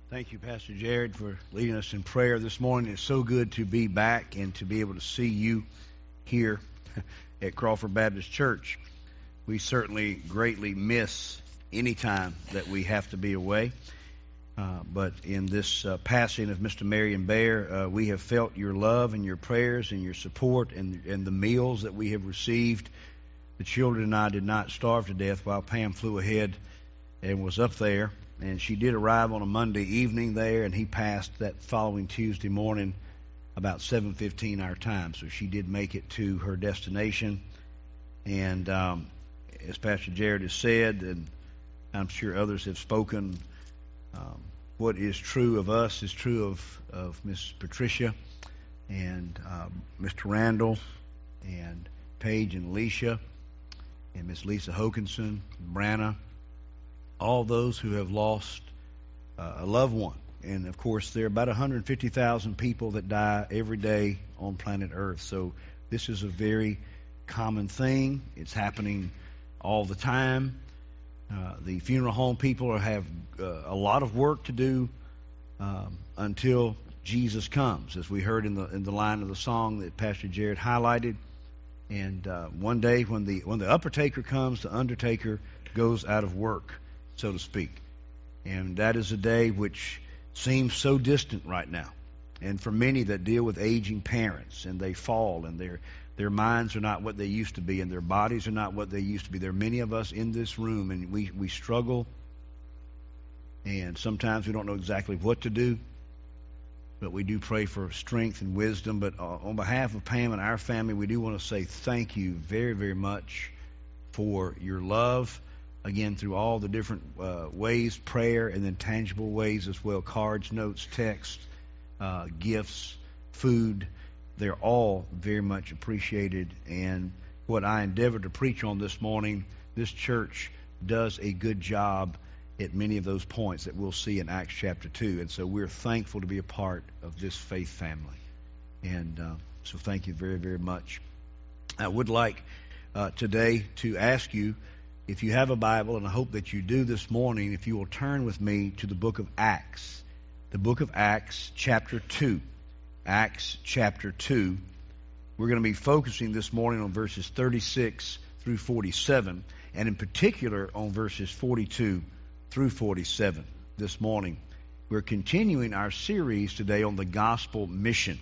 Thank you, Pastor Jared, for leading us in prayer this morning. It's so good to be back and to be able to see you here at Crawford Baptist Church. We certainly greatly miss any time that we have to be away. But in this passing of Mr. Marion Bear, we have felt your love and your prayers and your support and the meals that we have received. The children and I did not starve to death while Pam flew ahead and was up there. And she did arrive on a Monday evening there, and he passed that following Tuesday morning about 7:15 our time. So she did make it to her destination. And as Pastor Jared has said, and I'm sure others have spoken, what is true of us is true of Miss Patricia and Mr. Randall and Paige and Alicia and Miss Lisa Hokinson, Branna, all those who have lost a loved one. And, of course, there are about 150,000 people that die every day on planet Earth. So this is a very common thing. It's happening all the time. The funeral home people have a lot of work to do until Jesus comes, as we heard in the line of the song that Pastor Jared highlighted. And one day when the upper taker comes, the undertaker goes out of work, so to speak. And that is a day which seems so distant right now. And for many that deal with aging parents, and they fall, and their minds are not what they used to be, and their bodies are not what they used to be. There are many of us in this room, and we struggle, and sometimes we don't know exactly what to do, but we do pray for strength and wisdom. But on behalf of Pam and our family, we do want to say thank you very, very much for your love, again, through all the different ways, prayer, and then tangible ways as well, cards, notes, texts, gifts, food. They're all very much appreciated. And what I endeavored to preach on this morning, this church does a good job at many of those points that we'll see in Acts chapter 2. And so we're thankful to be a part of this faith family. And so thank you very, very much. I would like today to ask you, if you have a Bible, and I hope that you do this morning, if you will turn with me to the book of Acts. The book of Acts, chapter 2. Acts chapter 2. We're going to be focusing this morning on verses 36 through 47, and in particular on verses 42 through 47 this morning. We're continuing our series today on the gospel mission.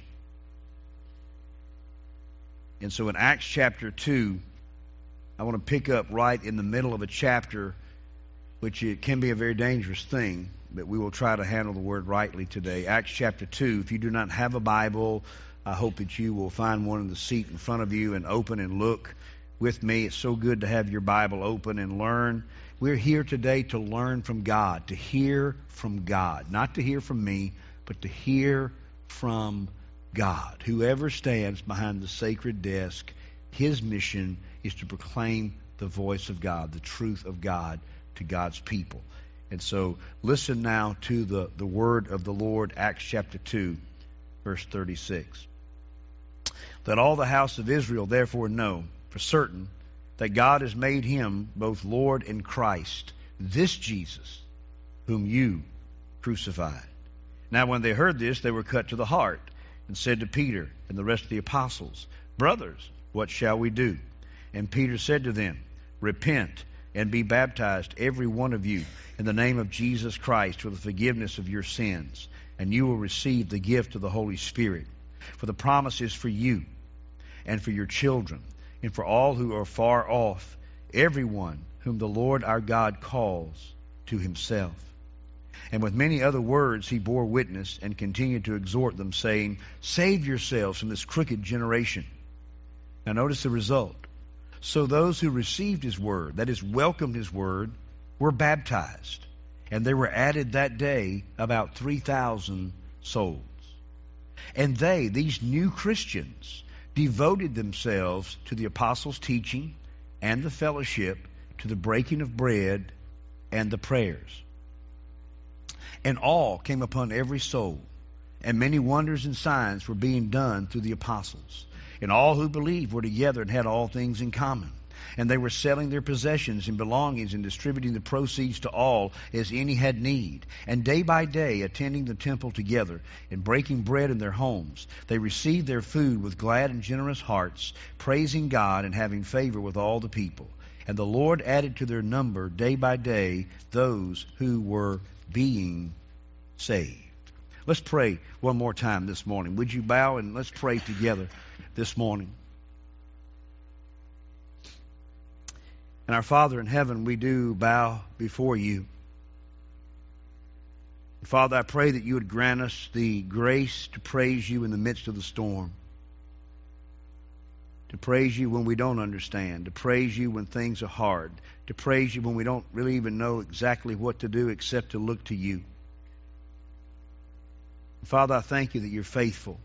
And so in Acts chapter 2, I want to pick up right in the middle of a chapter, which it can be a very dangerous thing, but we will try to handle the word rightly today. Acts chapter 2. If you do not have a Bible, I hope that you will find one in the seat in front of you and open and look with me. It's so good to have your Bible open and learn. We're here today to learn from God, to hear from God. Not to hear from me, but to hear from God. Whoever stands behind the sacred desk, his mission is to proclaim the voice of God, the truth of God to God's people. And so listen now to the word of the Lord, Acts chapter 2, verse 36. Let all the house of Israel therefore know for certain that God has made him both Lord and Christ, this Jesus, whom you crucified. Now when they heard this, they were cut to the heart, and said to Peter and the rest of the apostles, Brothers, what shall we do? And Peter said to them, Repent and be baptized, every one of you, in the name of Jesus Christ, for the forgiveness of your sins, and you will receive the gift of the Holy Spirit. For the promise is for you, and for your children, and for all who are far off, everyone whom the Lord our God calls to himself. And with many other words he bore witness, and continued to exhort them, saying, Save yourselves from this crooked generation. Now notice the result. So those who received his word, that is, welcomed his word, were baptized. And there were added that day about 3,000 souls. And they, these new Christians, devoted themselves to the apostles' teaching and the fellowship, to the breaking of bread and the prayers. And awe came upon every soul, and many wonders and signs were being done through the apostles. And all who believed were together and had all things in common. And they were selling their possessions and belongings and distributing the proceeds to all as any had need. And day by day, attending the temple together and breaking bread in their homes, they received their food with glad and generous hearts, praising God and having favor with all the people. And the Lord added to their number day by day those who were being saved. Let's pray one more time this morning. Would you bow and let's pray together this morning. And our Father in heaven, we do bow before you. Father, I pray that you would grant us the grace to praise you in the midst of the storm. To praise you when we don't understand. To praise you when things are hard. To praise you when we don't really even know exactly what to do except to look to you. Father, I thank you that you're faithful.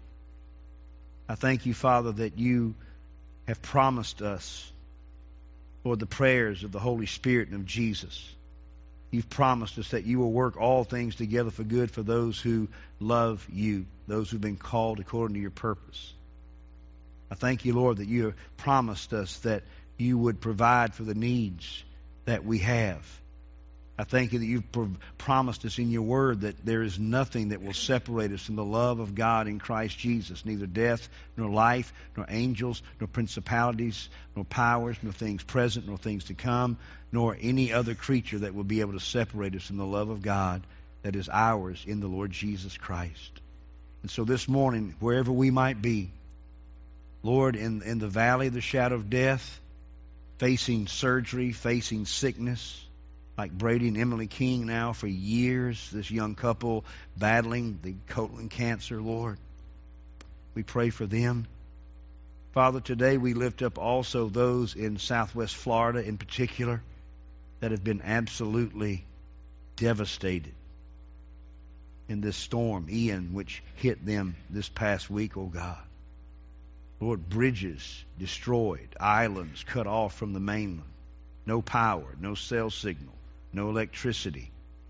I thank you, Father, that you have promised us, Lord, the prayers of the Holy Spirit and of Jesus. You've promised us that you will work all things together for good for those who love you, those who've been called according to your purpose. I thank you, Lord, that you have promised us that you would provide for the needs that we have. I thank you that you've promised us in your word that there is nothing that will separate us from the love of God in Christ Jesus. Neither death, nor life, nor angels, nor principalities, nor powers, nor things present, nor things to come, nor any other creature that will be able to separate us from the love of God that is ours in the Lord Jesus Christ. And so this morning, wherever we might be, Lord, in the valley of the shadow of death, facing surgery, facing sickness, like Brady and Emily King now for years, this young couple battling the colon cancer, Lord. We pray for them. Father, today we lift up also those in Southwest Florida in particular that have been absolutely devastated in this storm, Ian, which hit them this past week, oh God. Lord, bridges destroyed, islands cut off from the mainland, no power, no cell signal, no electricity,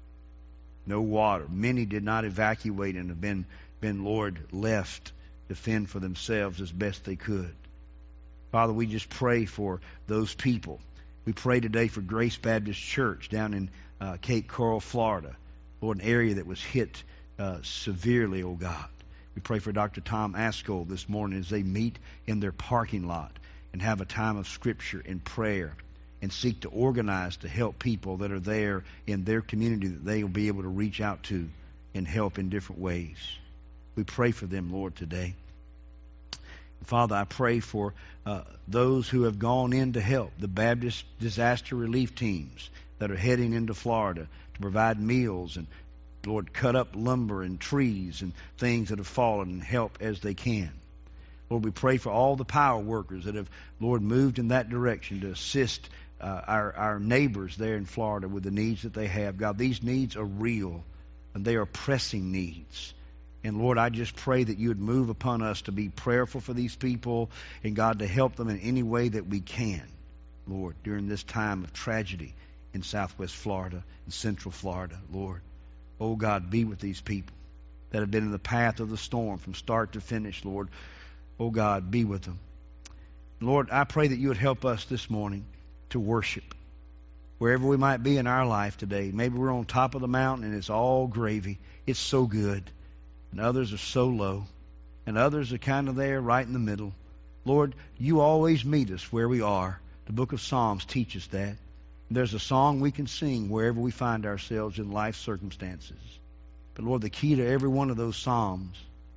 no water. Many did not evacuate and have been, Lord, left to fend for themselves as best they could. Father, we just pray for those people. We pray today for Grace Baptist Church down in Cape Coral, Florida. Lord, an area that was hit severely, oh God. We pray for Dr. Tom Askell this morning as they meet in their parking lot and have a time of Scripture and prayer and seek to organize to help people that are there in their community that they will be able to reach out to and help in different ways. We pray for them, Lord, today. Father, I pray for those who have gone in to help, the Baptist disaster relief teams that are heading into Florida to provide meals and, Lord, cut up lumber and trees and things that have fallen and help as they can. Lord, we pray for all the power workers that have, Lord, moved in that direction to assist our neighbors there in Florida with the needs that they have. God, these needs are real and they are pressing needs. And Lord, I just pray that you would move upon us to be prayerful for these people and God to help them in any way that we can, Lord, during this time of tragedy in Southwest Florida and Central Florida, Lord. Oh God, be with these people that have been in the path of the storm from start to finish, Lord. Oh God, be with them. Lord, I pray that you would help us this morning to worship wherever we might be in our life today. Maybe we're on top of the mountain and it's all gravy. It's so good. And others are so low. And others are kind of there right in the middle. Lord, you always meet us where we are. The book of Psalms teaches that. And there's a song we can sing wherever we find ourselves in life circumstances. But Lord, the key to every one of those psalms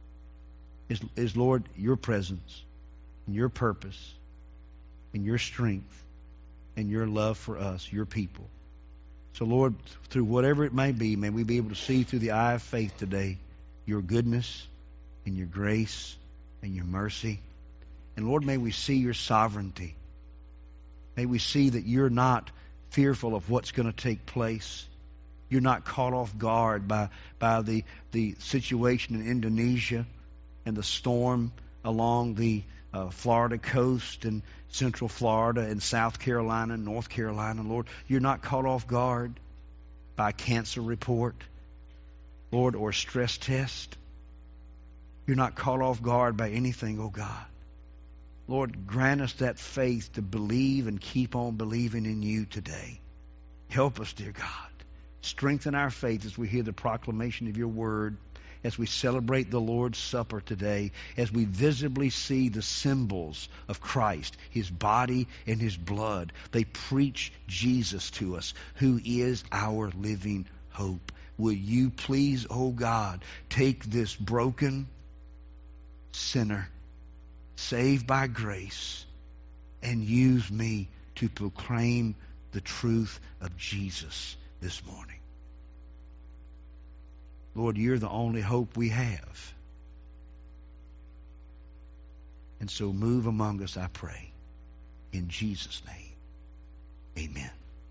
is Lord, your presence and your purpose and your strength and your love for us, your people. So Lord, through whatever it may be, may we be able to see through the eye of faith today your goodness and your grace and your mercy. And Lord, may we see your sovereignty. May we see that you're not fearful of what's going to take place. You're not caught off guard by the situation in Indonesia and the storm along the Florida coast and Central Florida and South Carolina and North Carolina. Lord, you're not caught off guard by a cancer report, Lord, or a stress test. You're not caught off guard by anything, oh God. Lord, grant us that faith to believe and keep on believing in you today. Help us, dear God. Strengthen our faith as we hear the proclamation of your word, as we celebrate the Lord's Supper today, as we visibly see the symbols of Christ, his body and his blood. They preach Jesus to us, who is our living hope. Will you please, oh God, take this broken sinner, saved by grace, and use me to proclaim the truth of Jesus this morning. Lord, you're the only hope we have. And so move among us, I pray. In Jesus' name, amen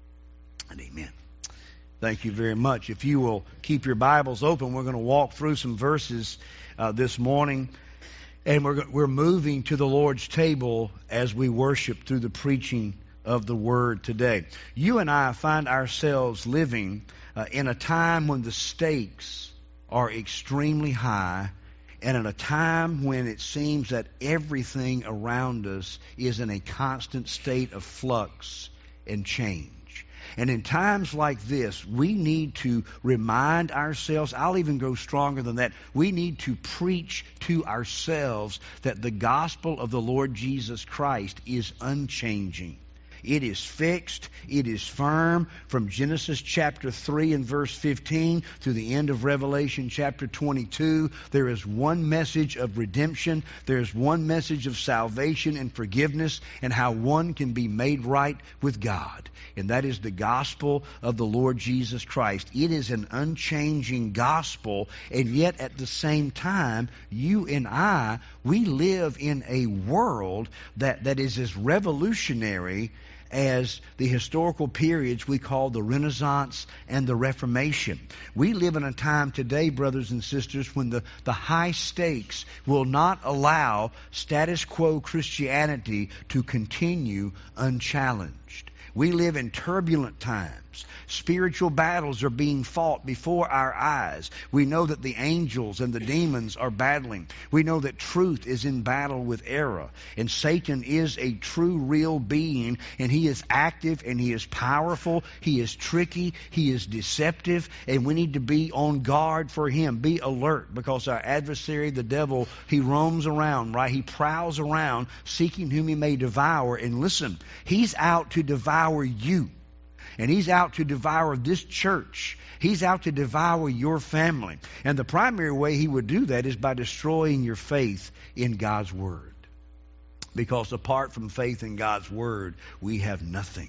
and amen. Thank you very much. If you will keep your Bibles open, we're going to walk through some verses this morning. And we're moving to the Lord's table as we worship through the preaching of the Word today. You and I find ourselves living in a time when the stakes are extremely high, and in a time when it seems that everything around us is in a constant state of flux and change. And in times like this, we need to remind ourselves, I'll even go stronger than that, we need to preach to ourselves that the gospel of the Lord Jesus Christ is unchanging. It is fixed. It is firm. From Genesis chapter 3 and verse 15 to the end of Revelation chapter 22, there is one message of redemption. There is one message of salvation and forgiveness and how one can be made right with God. And that is the gospel of the Lord Jesus Christ. It is an unchanging gospel, and yet at the same time, you and I, we live in a world that is as revolutionary as the historical periods we call the Renaissance and the Reformation. We live in a time today, brothers and sisters, when the high stakes will not allow status quo Christianity to continue unchallenged. We live in turbulent times. Spiritual battles are being fought before our eyes. We know that the angels and the demons are battling. We know that truth is in battle with error. And Satan is a true, real being, and he is active and he is powerful. He is tricky. He is deceptive. And we need to be on guard for him. Be alert, because our adversary, the devil, he roams around, right? He prowls around seeking whom he may devour. And listen, he's out to devour you. And he's out to devour this church. He's out to devour your family. And the primary way he would do that is by destroying your faith in God's Word. Because apart from faith in God's Word, we have nothing.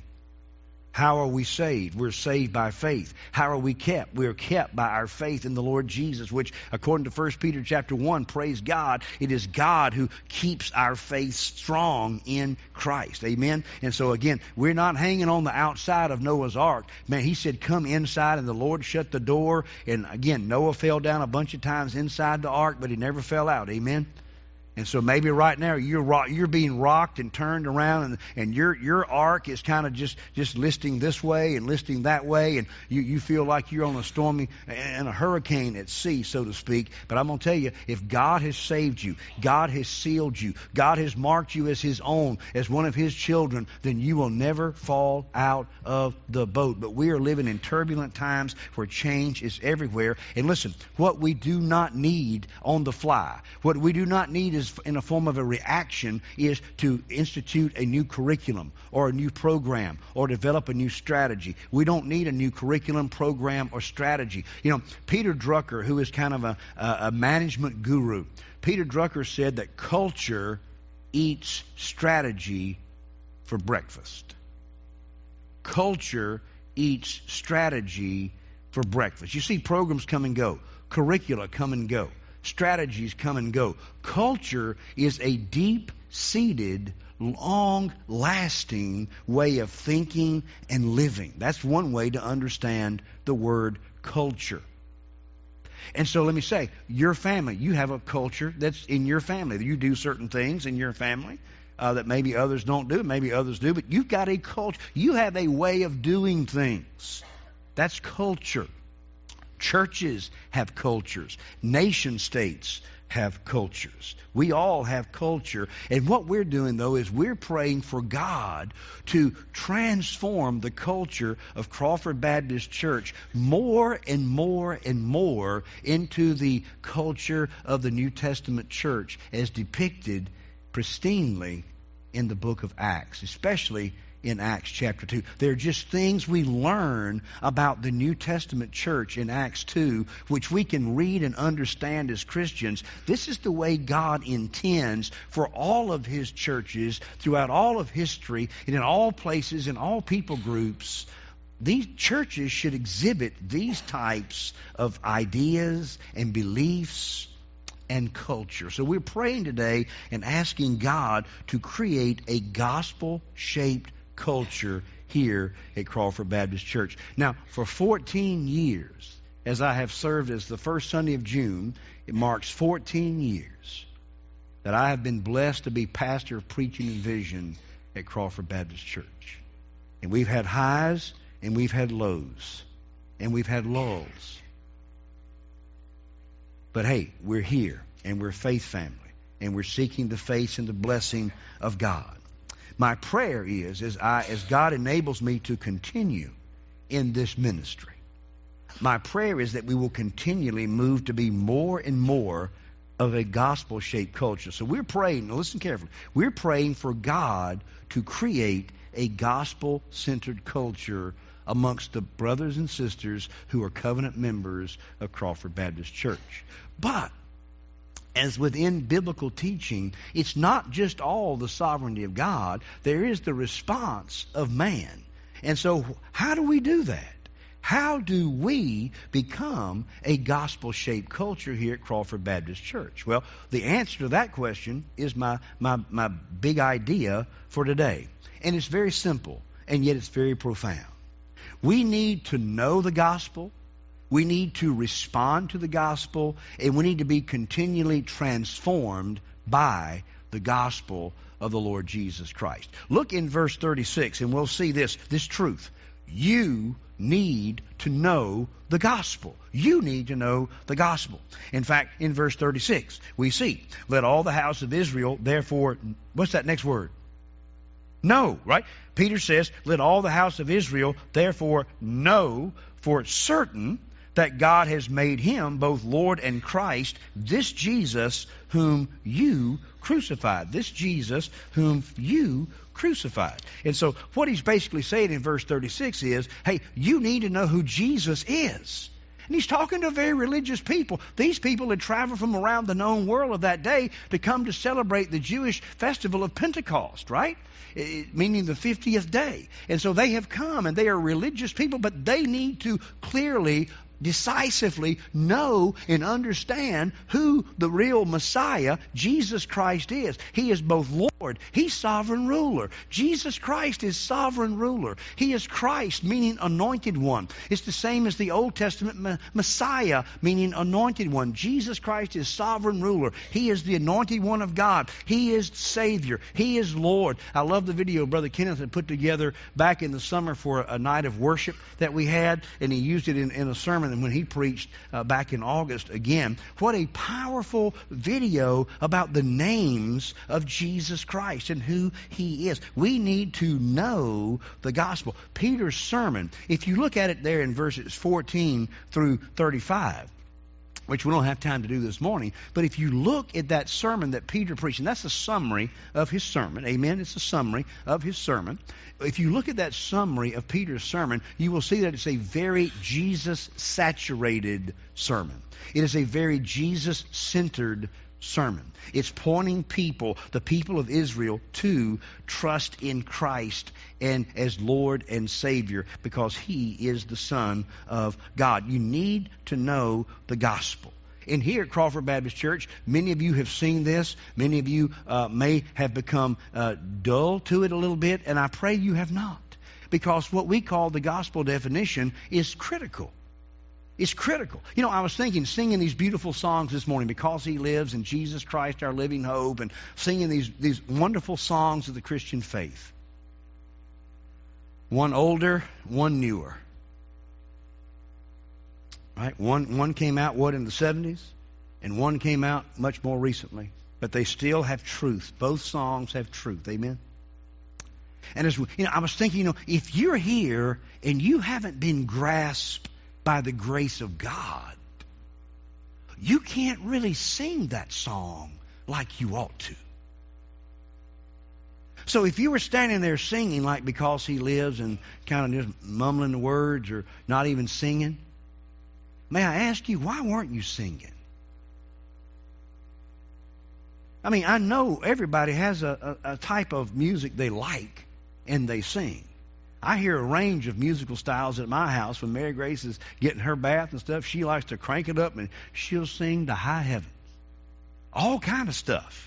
How are we saved? We're saved by faith. How are we kept? We are kept by our faith in the Lord Jesus, which, according to 1 Peter chapter 1, praise God, it is God who keeps our faith strong in Christ. Amen? And so again, we're not hanging on the outside of Noah's ark. Man, he said, come inside, and the Lord shut the door. And again, Noah fell down a bunch of times inside the ark, but he never fell out. Amen? And so maybe right now you're being rocked and turned around, and your ark is kind of just listing this way and listing that way, and you feel like you're on a stormy and a hurricane at sea, so to speak. But I'm going to tell you, if God has saved you, God has sealed you, God has marked you as His own, as one of His children, then you will never fall out of the boat. But we are living in turbulent times where change is everywhere. And listen, what we do not need on the fly, what we do not need is in a form of a reaction, is to institute a new curriculum or a new program or develop a new strategy. We don't need a new curriculum, program, or strategy. You know, Peter Drucker, who is kind of a management guru, Peter Drucker said that culture eats strategy for breakfast. Culture eats strategy for breakfast. You see programs come and go. Curricula come and go. Strategies come and go. Culture is a deep-seated, long-lasting way of thinking and living. That's one way to understand the word culture. And so let me say, your family, you have a culture that's in your family. You do certain things in your family that maybe others don't do, maybe others do, but you've got a culture. You have a way of doing things. That's culture. Churches have cultures. Nation states have cultures. We all have culture. And what we're doing, though, is we're praying for God to transform the culture of Crawford Baptist Church more and more and more into the culture of the New Testament church as depicted pristinely in the book of Acts, especially in Acts chapter 2. There are just things we learn about the New Testament church in Acts 2, which we can read and understand as Christians. This is the way God intends for all of His churches throughout all of history and in all places, in all people groups. These churches should exhibit these types of ideas and beliefs and culture. So we're praying today and asking God to create a gospel-shaped culture here at Crawford Baptist Church. Now, for 14 years, as I have served as the first Sunday of June, it marks 14 years that I have been blessed to be pastor of preaching and vision at Crawford Baptist Church. And we've had highs and we've had lows and we've had lulls. But hey, we're here and we're faith family and we're seeking the face and the blessing of God. My prayer is, as God enables me to continue in this ministry, my prayer is that we will continually move to be more and more of a gospel-shaped culture. So we're praying, now listen carefully, we're praying for God to create a gospel-centered culture amongst the brothers and sisters who are covenant members of Crawford Baptist Church. But as within biblical teaching, it's not just all the sovereignty of God. There is the response of man. And so how do we do that? How do we become a gospel-shaped culture here at Crawford Baptist Church? Well, the answer to that question is my big idea for today. And it's very simple, and yet it's very profound. We need to know the gospel. We need to respond to the gospel, and we need to be continually transformed by the gospel of the Lord Jesus Christ. Look in verse 36, and we'll see this truth. You need to know the gospel. You need to know the gospel. In fact, in verse 36, we see, let all the house of Israel, therefore, what's that next word? Know, right? Peter says, let all the house of Israel, therefore, know for certain that God has made Him both Lord and Christ, this Jesus whom you crucified. This Jesus whom you crucified. And so what he's basically saying in verse 36 is, hey, you need to know who Jesus is. And he's talking to very religious people. These people had traveled from around the known world of that day to come to celebrate the Jewish festival of Pentecost, right? Meaning the 50th day. And so they have come, and they are religious people, but they need to clearly, decisively know and understand who the real Messiah, Jesus Christ, is. He is both Lord. He's sovereign ruler. Jesus Christ is sovereign ruler. He is Christ, meaning anointed one. It's the same as the Old Testament Messiah, meaning anointed one. Jesus Christ is sovereign ruler. He is the anointed one of God. He is Savior. He is Lord. I love the video Brother Kenneth had put together back in the summer for a night of worship that we had, and he used it in a sermon when he preached back in August again. What a powerful video about the names of Jesus Christ and who He is. We need to know the gospel. Peter's sermon, if you look at it there in verses 14 through 35, which we don't have time to do this morning, but if you look at that sermon that Peter preached, and that's a summary of his sermon, amen, it's a summary of his sermon. If you look at that summary of Peter's sermon, you will see that it's a very Jesus-saturated sermon. It is a very Jesus-centered sermon. It's pointing people, the people of Israel, to trust in Christ and as Lord and Savior, because He is the Son of God. You need to know the gospel. And here at Crawford Baptist Church, many of you have seen this. Many of you may have become dull to it a little bit, and I pray you have not, because what we call the gospel definition is critical. It's critical. You know, I was thinking, singing these beautiful songs this morning, Because He Lives and Jesus Christ Our Living Hope, and singing these wonderful songs of the Christian faith. One older, one newer. Right? One came out, in the 70s? and one came out much more recently. But they still have truth. Both songs have truth. Amen? And as I was thinking, if you're here and you haven't been grasped by the grace of God, you can't really sing that song like you ought to. So if you were standing there singing like Because He Lives and kind of just mumbling the words or not even singing, may I ask you, why weren't you singing? I mean, I know everybody has a type of music they like and they sing. I hear a range of musical styles at my house. When Mary Grace is getting her bath and stuff, she likes to crank it up and she'll sing to high heavens. All kind of stuff.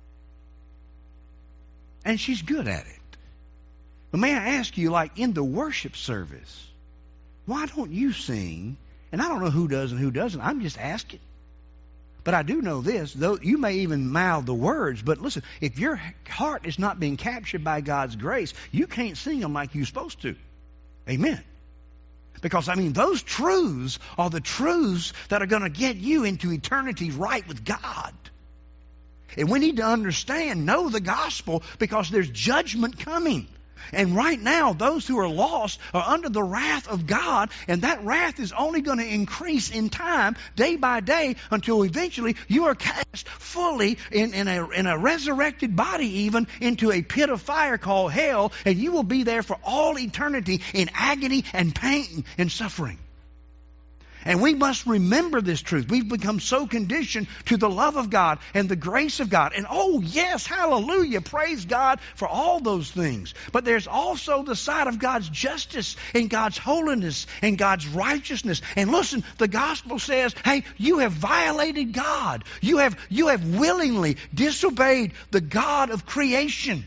And she's good at it. But may I ask you, like in the worship service, why don't you sing? And I don't know who does and who doesn't. I'm just asking. But I do know this, though you may even mouth the words, but listen, if your heart is not being captured by God's grace, you can't sing them like you're supposed to. Amen. Because, those truths are the truths that are going to get you into eternity right with God. And we need to understand, know the gospel, because there's judgment coming. And right now, those who are lost are under the wrath of God, and that wrath is only going to increase in time, day by day, until eventually you are cast fully in a resurrected body even into a pit of fire called hell, and you will be there for all eternity in agony and pain and suffering. And we must remember this truth. We've become so conditioned to the love of God and the grace of God. And oh yes, hallelujah, praise God for all those things. But there's also the side of God's justice and God's holiness and God's righteousness. And listen, the gospel says, hey, you have violated God. You have willingly disobeyed the God of creation.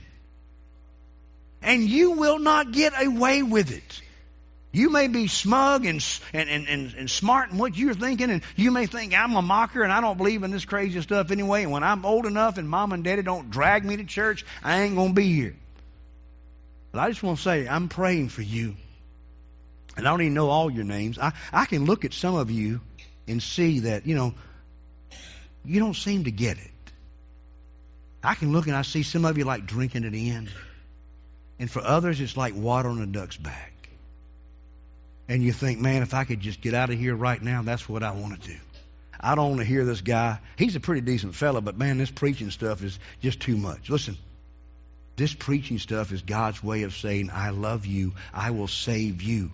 And you will not get away with it. You may be smug and smart in what you're thinking, and you may think, I'm a mocker and I don't believe in this crazy stuff anyway, and when I'm old enough and Mom and Daddy don't drag me to church, I ain't going to be here. But I just want to say, I'm praying for you. And I don't even know all your names. I can look at some of you and see that, you don't seem to get it. I can look and I see some of you like drinking it in. And for others, it's like water on a duck's back. And you think, man, if I could just get out of here right now, that's what I want to do. I don't want to hear this guy. He's a pretty decent fella, but man, this preaching stuff is just too much. Listen, this preaching stuff is God's way of saying, I love you. I will save you.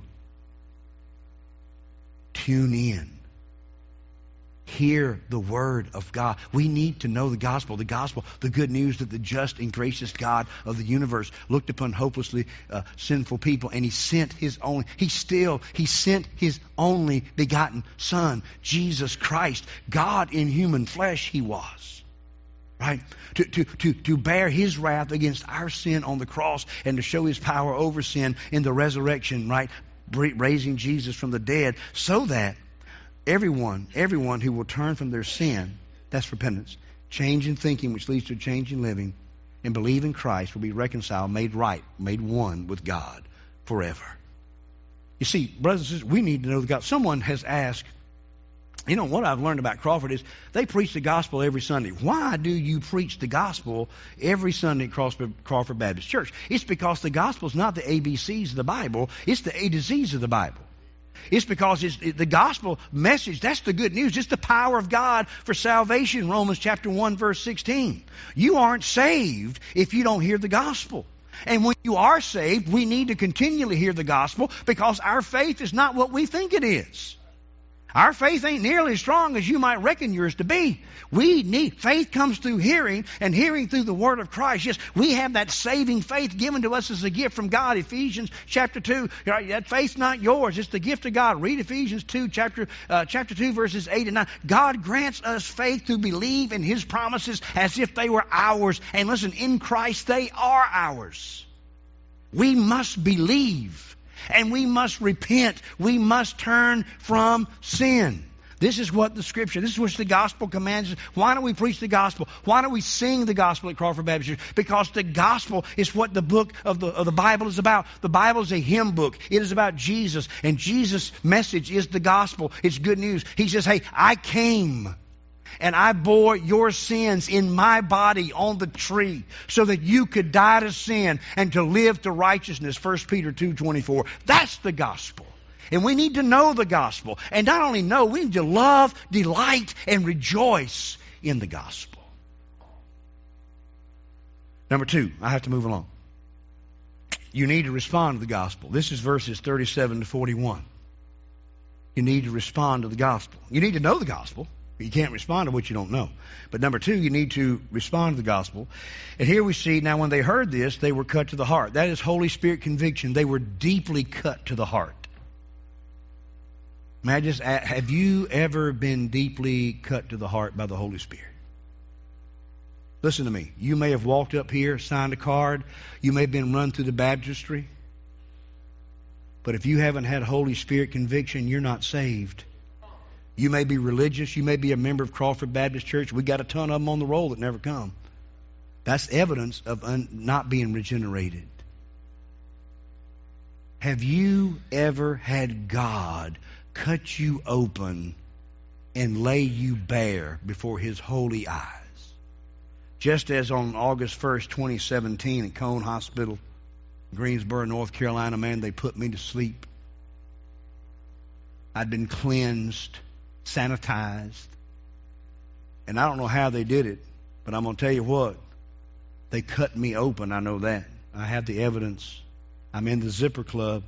Tune in. Hear the word of God. We need to know the gospel, the good news that the just and gracious God of the universe looked upon hopelessly sinful people, and He sent His only begotten Son, Jesus Christ, God in human flesh He was. Right? To bear His wrath against our sin on the cross and to show His power over sin in the resurrection, right? Raising Jesus from the dead, so that everyone who will turn from their sin, that's repentance, change in thinking, which leads to a change in living, and believe in Christ, will be reconciled, made right, made one with God forever. You see, brothers and sisters, we need to know the gospel. Someone has asked, what I've learned about Crawford is they preach the gospel every Sunday. Why do you preach the gospel every Sunday at Crawford Baptist Church? It's because the gospel is not the ABCs of the Bible, it's the A to Z's of the Bible. It's because it's the gospel message. That's the good news. It's the power of God for salvation. Romans chapter 1, verse 16. You aren't saved if you don't hear the gospel. And when you are saved, we need to continually hear the gospel, because our faith is not what we think it is. Our faith ain't nearly as strong as you might reckon yours to be. Faith comes through hearing, and hearing through the word of Christ. Yes, we have that saving faith given to us as a gift from God. Ephesians chapter 2. That faith's not yours. It's the gift of God. Read Ephesians 2, chapter 2, verses 8 and 9. God grants us faith to believe in His promises as if they were ours. And listen, in Christ they are ours. We must believe. And we must repent. We must turn from sin. This is what the Scripture, this is what the gospel commands us. Why don't we preach the gospel? Why don't we sing the gospel at Crawford Baptist Church? Because the gospel is what the book of the Bible is about. The Bible is a hymn book. It is about Jesus. And Jesus' message is the gospel. It's good news. He says, hey, I came. and I bore your sins in my body on the tree so that you could die to sin and to live to righteousness. 1 Peter 2:24. That's the gospel. And we need to know the gospel. And not only know, we need to love, delight, and rejoice in the gospel. Number 2, I have to move along. You need to respond to the gospel. This is verses 37 to 41. You need to respond to the gospel. You need to know the gospel. You can't respond to what you don't know. But number 2, you need to respond to the gospel. And here we see, now when they heard this, they were cut to the heart. That is Holy Spirit conviction. They were deeply cut to the heart. May I just ask, have you ever been deeply cut to the heart by the Holy Spirit? Listen to me. You may have walked up here, signed a card. You may have been run through the baptistry. But if you haven't had Holy Spirit conviction, you're not saved. You may be religious. You may be a member of Crawford Baptist Church. We got a ton of them on the roll that never come. That's evidence of not being regenerated. Have you ever had God cut you open and lay you bare before His holy eyes? Just as on August 1st, 2017 at Cone Hospital, Greensboro, North Carolina, man, they put me to sleep. I'd been cleansed, sanitized. And I don't know how they did it, but I'm going to tell you what. They cut me open, I know that. I have the evidence. I'm in the Zipper Club.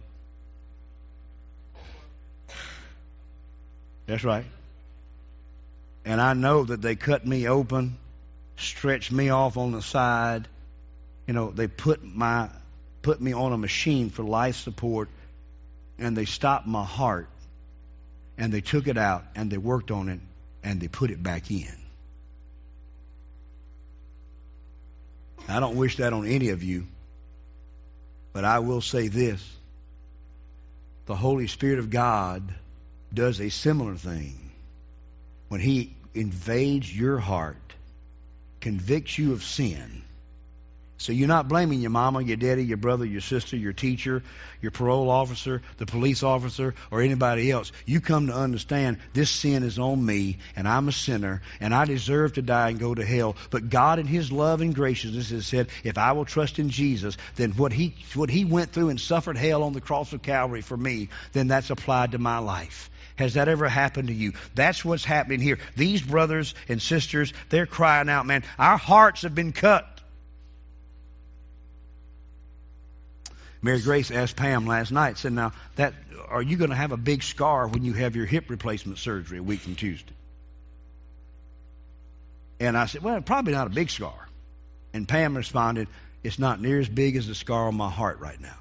That's right. And I know that they cut me open, stretched me off on the side. You know, they put me on a machine for life support, and they stopped my heart, and they took it out, and they worked on it, and they put it back in. I don't wish that on any of you, but I will say this. The Holy Spirit of God does a similar thing. When He invades your heart, convicts you of sin. So you're not blaming your mama, your daddy, your brother, your sister, your teacher, your parole officer, the police officer, or anybody else. You come to understand this sin is on me, and I'm a sinner, and I deserve to die and go to hell. But God in His love and graciousness has said, if I will trust in Jesus, then what he went through and suffered hell on the cross of Calvary for me, then that's applied to my life. Has that ever happened to you? That's what's happening here. These brothers and sisters, they're crying out, man, our hearts have been cut. Mary Grace asked Pam last night, said, now, are you going to have a big scar when you have your hip replacement surgery a week from Tuesday? And I said, well, probably not a big scar. And Pam responded, it's not near as big as the scar on my heart right now.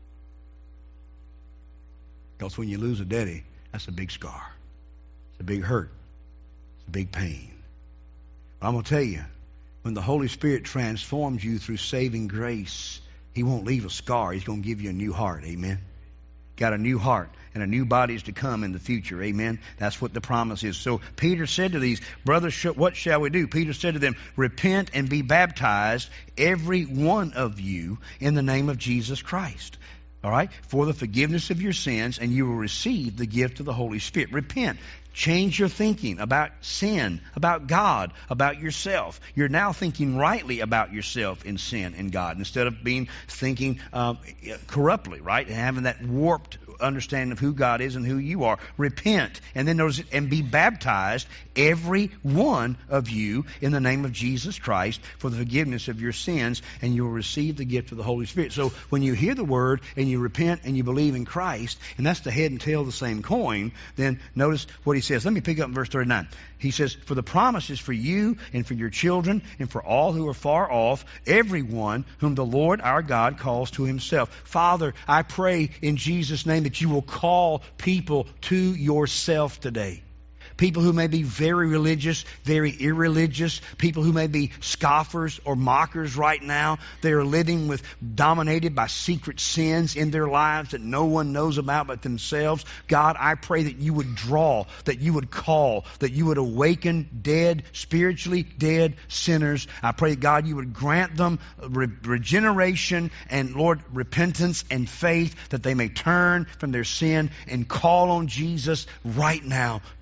Because when you lose a daddy, that's a big scar. It's a big hurt. It's a big pain. But I'm going to tell you, when the Holy Spirit transforms you through saving grace, He won't leave a scar. He's going to give you a new heart. Amen. Got a new heart and a new body is to come in the future. Amen. That's what the promise is. So Peter said to these brothers, what shall we do? Peter said to them, repent and be baptized, every one of you, in the name of Jesus Christ. All right? For the forgiveness of your sins, and you will receive the gift of the Holy Spirit. Repent. Change your thinking about sin, about God, about yourself. You're now thinking rightly about yourself in sin and God instead of thinking corruptly, right? And having that warped understanding of who God is and who you are. Repent, and then notice, and be baptized, every one of you, in the name of Jesus Christ, for the forgiveness of your sins, and you will receive the gift of the Holy Spirit. So when you hear the word and you repent and you believe in Christ, and that's the head and tail of the same coin, then notice what he says. Let me pick up in verse 39. He says, for the promise is for you and for your children and for all who are far off, everyone whom the Lord our God calls to Himself. Father, I pray in Jesus' name that you will call people to yourself today. People who may be very religious, very irreligious, people who may be scoffers or mockers right now. They are living dominated by secret sins in their lives that no one knows about but themselves. God, I pray that you would draw, that you would call, that you would awaken dead, spiritually dead sinners. I pray, God, you would grant them regeneration and, Lord, repentance and faith, that they may turn from their sin and call on Jesus right now, today.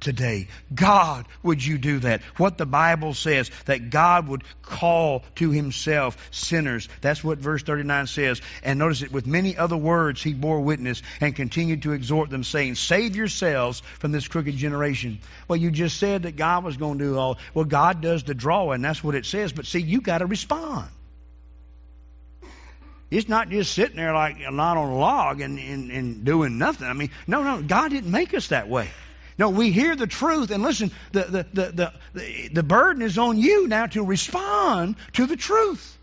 pray, God, would you do that? What the Bible says, that God would call to himself sinners. That's what verse 39 says. And notice it, with many other words he bore witness and continued to exhort them, saying, save yourselves from this crooked generation. Well, you just said that God was going to do all. Well, God does the drawing. That's what it says. But see, you got to respond. It's not just sitting there like a knot on a log and doing nothing. I mean, no, God didn't make us that way. No, we hear the truth, and listen, the burden is on you now to respond to the truth.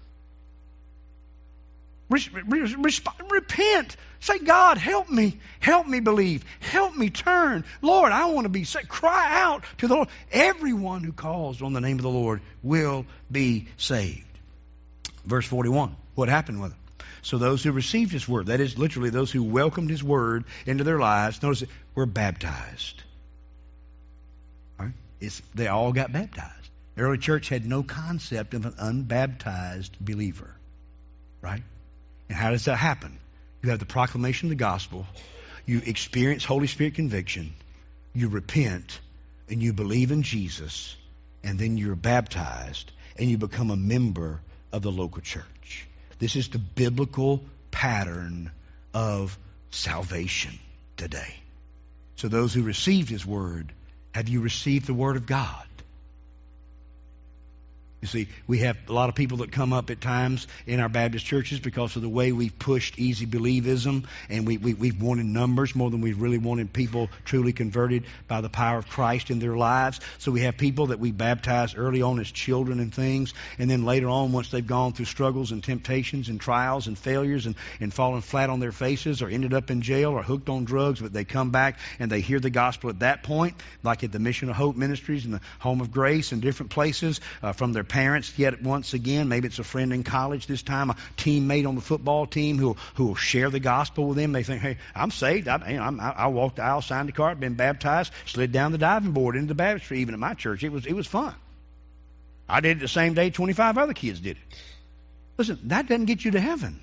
Repent. Say, God, help me believe. Help me turn. Lord, I want to be saved. Cry out to the Lord. Everyone who calls on the name of the Lord will be saved. Verse 41, what happened with them? So those who received his word, that is literally those who welcomed his word into their lives, notice it, were baptized. All right? They all got baptized. The early church had no concept of an unbaptized believer. Right? And how does that happen? You have the proclamation of the gospel. You experience Holy Spirit conviction. You repent and you believe in Jesus. And then you're baptized and you become a member of the local church. This is the biblical pattern of salvation today. So those who received his word, have you received the word of God? You see, we have a lot of people that come up at times in our Baptist churches because of the way we've pushed easy believism, and we've wanted numbers more than we've really wanted people truly converted by the power of Christ in their lives. So we have people that we baptize early on as children and things, and then later on, once they've gone through struggles and temptations and trials and failures and fallen flat on their faces or ended up in jail or hooked on drugs, but they come back and they hear the gospel at that point, like at the Mission of Hope Ministries and the Home of Grace and different places, from their parents yet once again. Maybe it's a friend in college this time, a teammate on the football team who will share the gospel with them. They think, hey, I'm saved. I walked the aisle, signed the card, been baptized, slid down the diving board into the baptistry, even at my church. It was fun. I did it the same day 25 other kids did it. Listen, that doesn't get you to heaven.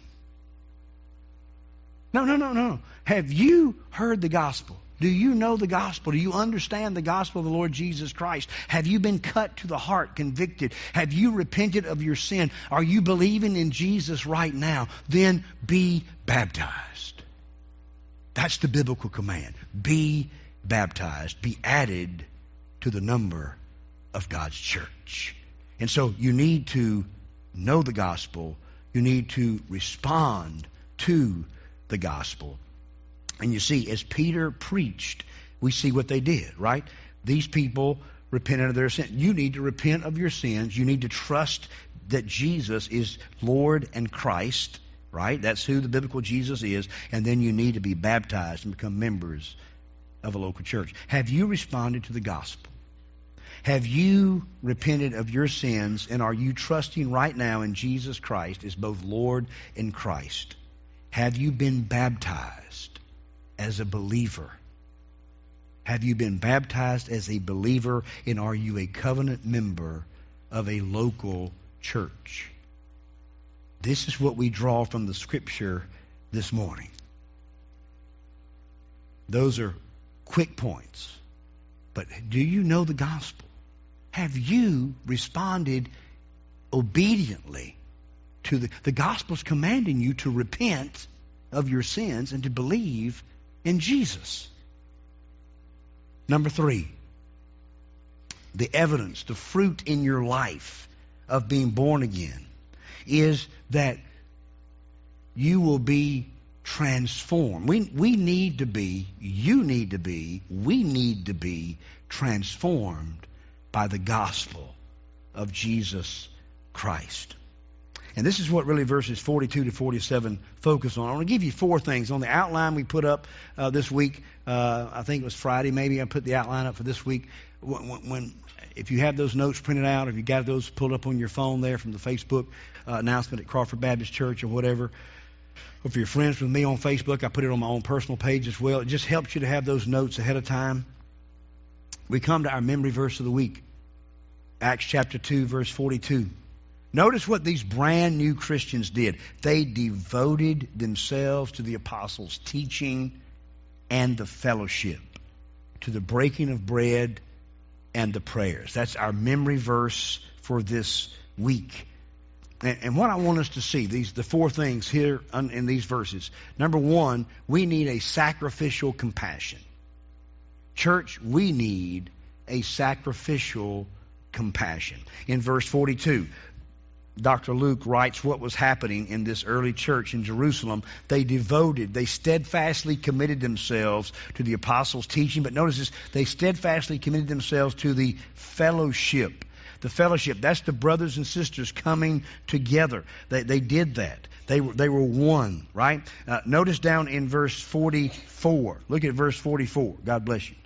No. Have you heard the gospel? Do you know the gospel? Do you understand the gospel of the Lord Jesus Christ? Have you been cut to the heart, convicted? Have you repented of your sin? Are you believing in Jesus right now? Then be baptized. That's the biblical command. Be baptized. Be added to the number of God's church. And so you need to know the gospel. You need to respond to the gospel. And you see, as Peter preached, we see what they did, right? These people repented of their sin. You need to repent of your sins. You need to trust that Jesus is Lord and Christ, right? That's who the biblical Jesus is. And then you need to be baptized and become members of a local church. Have you responded to the gospel? Have you repented of your sins, and are you trusting right now in Jesus Christ as both Lord and Christ? Have you been baptized as a believer? Have you been baptized as a believer, and are you a covenant member of a local church? This is what we draw from the Scripture this morning. Those are quick points. But do you know the gospel? Have you responded obediently to the gospel's commanding you to repent of your sins and to believe in Jesus? Number 3, the evidence, the fruit in your life of being born again is that you will be transformed. We need to be, you need to be, we need to be transformed by the gospel of Jesus Christ. And this is what really verses 42 to 47 focus on. I want to give you 4 things. On the outline we put up this week, I think it was Friday maybe, I put the outline up for this week. If you have those notes printed out, if you got those pulled up on your phone there from the Facebook announcement at Crawford Baptist Church or whatever, or if you're friends with me on Facebook, I put it on my own personal page as well. It just helps you to have those notes ahead of time. We come to our memory verse of the week, Acts chapter 2, verse 42. Notice what these brand new Christians did. They devoted themselves to the apostles' teaching and the fellowship, to the breaking of bread and the prayers. That's our memory verse for this week. And what I want us to see, the four things here in these verses. Number one, we need a sacrificial compassion. Church, we need a sacrificial compassion. In verse 42, Dr. Luke writes what was happening in this early church in Jerusalem. They steadfastly committed themselves to the apostles' teaching. But notice this, they steadfastly committed themselves to the fellowship. The fellowship, that's the brothers and sisters coming together. They did that. They were one, right? Notice down in verse 44. Look at verse 44. God bless you.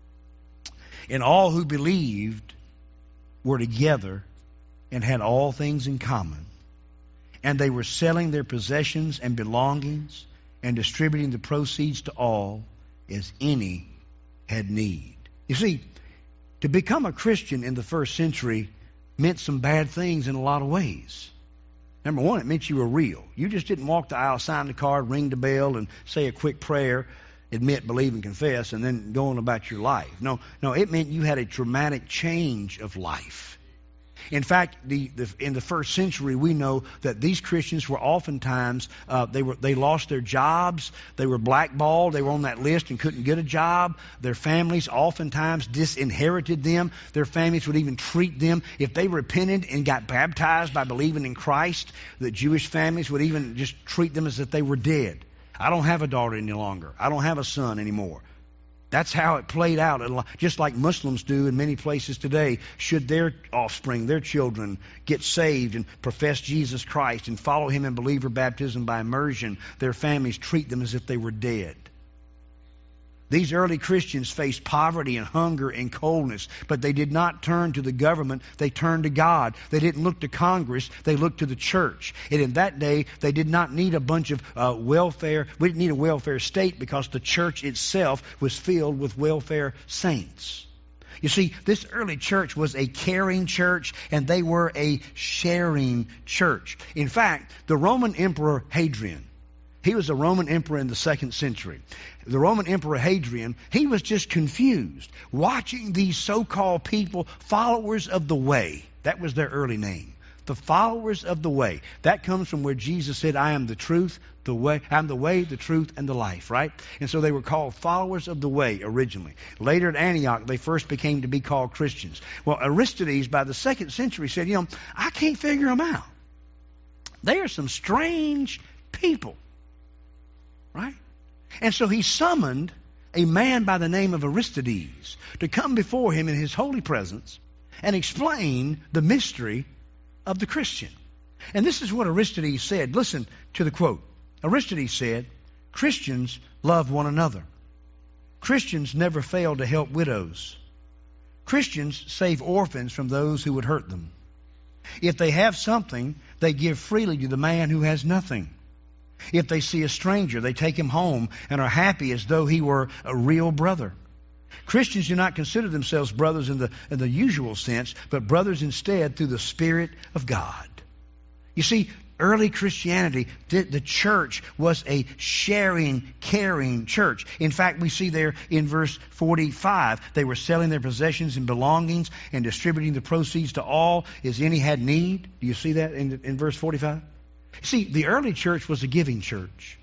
And all who believed were together and had all things in common. And they were selling their possessions and belongings and distributing the proceeds to all as any had need. You see, to become a Christian in the first century meant some bad things in a lot of ways. Number one, it meant you were real. You just didn't walk the aisle, sign the card, ring the bell, and say a quick prayer, admit, believe, and confess, and then go on about your life. No, it meant you had a dramatic change of life. In fact, in the first century, we know that these Christians were oftentimes, they lost their jobs, they were blackballed, they were on that list and couldn't get a job. Their families oftentimes disinherited them. Their families would even treat them, if they repented and got baptized by believing in Christ, the Jewish families would even just treat them as if they were dead. I don't have a daughter any longer. I don't have a son anymore. That's how it played out, just like Muslims do in many places today. Should their offspring, their children, get saved and profess Jesus Christ and follow Him in believer baptism by immersion, their families treat them as if they were dead. These early Christians faced poverty and hunger and coldness, but they did not turn to the government. They turned to God. They didn't look to Congress. They looked to the church. And in that day, they did not need a bunch of welfare. We didn't need a welfare state because the church itself was filled with welfare saints. You see, this early church was a caring church, and they were a sharing church. In fact, the Roman Emperor Hadrian, he was a Roman emperor in the 2nd century. The Roman Emperor Hadrian, he was just confused watching these so-called people, followers of the way. That was their early name. The followers of the way. That comes from where Jesus said, I am the truth, the way. I'm the way, the truth, and the life, right? And so they were called followers of the way originally. Later at Antioch, they first became to be called Christians. Well, Aristides, by the 2nd century, said, I can't figure them out. They are some strange people. Right? And so he summoned a man by the name of Aristides to come before him in his holy presence and explain the mystery of the Christian. And this is what Aristides said. Listen to the quote. Aristides said, Christians love one another. Christians never fail to help widows. Christians save orphans from those who would hurt them. If they have something, they give freely to the man who has nothing. If they see a stranger, they take him home and are happy as though he were a real brother. Christians do not consider themselves brothers in the usual sense, but brothers instead through the Spirit of God. You see, early Christianity, the church was a sharing, caring church. In fact, we see there in verse 45, they were selling their possessions and belongings and distributing the proceeds to all as any had need. Do you see that in verse 45? See, the early church was a giving church.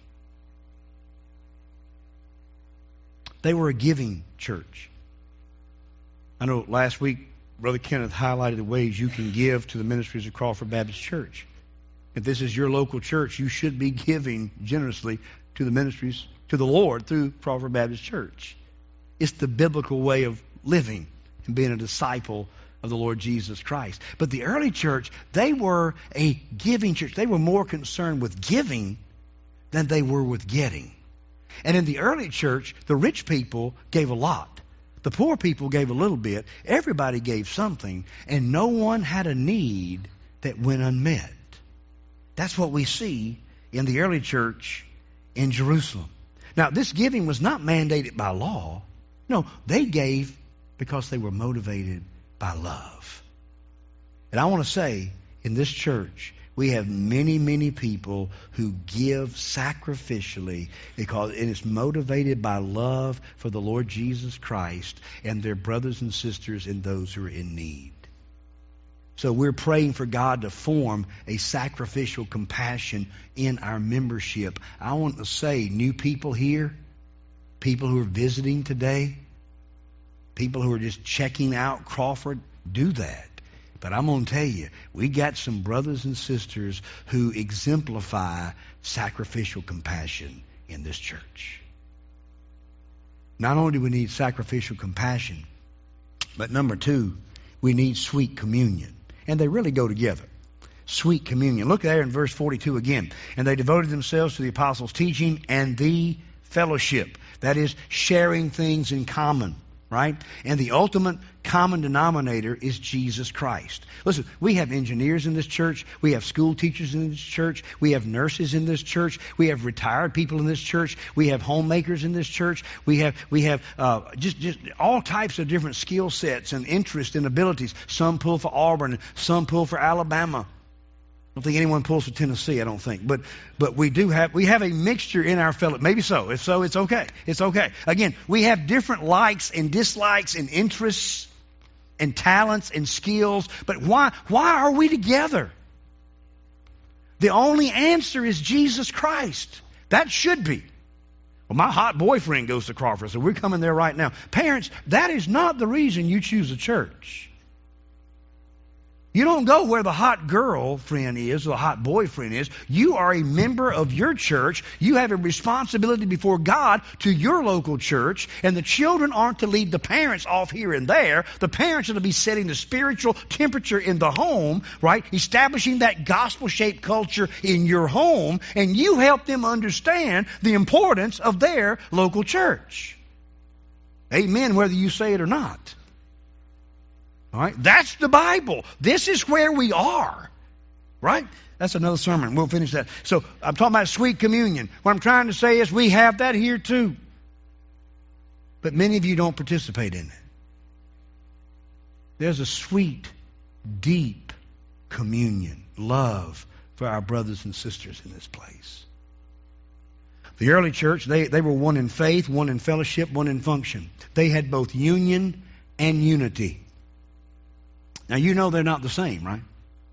They were a giving church. I know last week, Brother Kenneth highlighted the ways you can give to the ministries of Crawford Baptist Church. If this is your local church, you should be giving generously to the ministries, to the Lord through Crawford Baptist Church. It's the biblical way of living and being a disciple of the Lord Jesus Christ. But the early church, they were a giving church. They were more concerned with giving than they were with getting. And in the early church, the rich people gave a lot. The poor people gave a little bit. Everybody gave something, and no one had a need that went unmet. That's what we see in the early church in Jerusalem. Now, this giving was not mandated by law. No, they gave because they were motivated by love. And I want to say, in this church, We have many, many people who give sacrificially because it is motivated by love for the Lord Jesus Christ and their brothers and sisters and those who are in need. So we're praying for God to form a sacrificial compassion in our membership. I want to say, new people here, people who are visiting today, people who are just checking out Crawford, do that. But I'm going to tell you, we got some brothers and sisters who exemplify sacrificial compassion in this church. Not only do we need sacrificial compassion, but number two, we need sweet communion. And they really go together. Sweet communion. Look there in verse 42 again. And they devoted themselves to the apostles' teaching and the fellowship. That is, sharing things in common. Right? And the ultimate common denominator is Jesus Christ. Listen, we have engineers in this church. We have school teachers in this church. We have nurses in this church. We have retired people in this church. We have homemakers in this church. We have just all types of different skill sets and interests and abilities. Some pull for Auburn. Some pull for Alabama. I don't think anyone pulls for Tennessee, I don't think. But we have a mixture in our fellowship. Maybe so. If so, it's okay. It's okay. Again, we have different likes and dislikes and interests and talents and skills. But why are we together? The only answer is Jesus Christ. That should be. Well, my hot boyfriend goes to Crawford, so we're coming there right now. Parents, that is not the reason you choose a church. You don't go where the hot girlfriend is or the hot boyfriend is. You are a member of your church. You have a responsibility before God to your local church. And the children aren't to lead the parents off here and there. The parents are to be setting the spiritual temperature in the home, right? Establishing that gospel-shaped culture in your home. And you help them understand the importance of their local church. Amen, whether you say it or not. All right? That's the Bible. This is where we are. Right? That's another sermon. We'll finish that. So I'm talking about sweet communion. What I'm trying to say is we have that here too. But many of you don't participate in it. There's a sweet, deep communion, love for our brothers and sisters in this place. The early church, they were one in faith, one in fellowship, one in function. They had both union and unity. Now, you know they're not the same, right?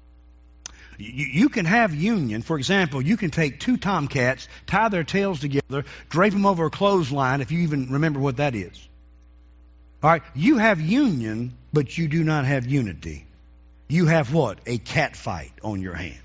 You can have union. For example, you can take two tomcats, tie their tails together, drape them over a clothesline, if you even remember what that is. All right, you have union, but you do not have unity. You have what? A cat fight on your hands.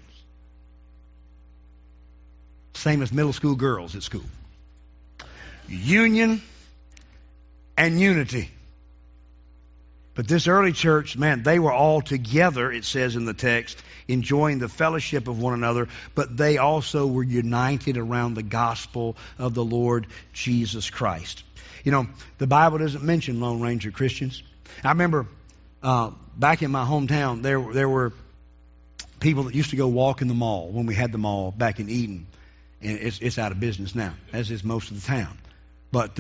Same as middle school girls at school. Union and unity. But this early church, man, they were all together, it says in the text, enjoying the fellowship of one another, but they also were united around the gospel of the Lord Jesus Christ. You know, the Bible doesn't mention Lone Ranger Christians. I remember back in my hometown, there were people that used to go walk in the mall when we had the mall back in Eden. And it's out of business now, as is most of the town. But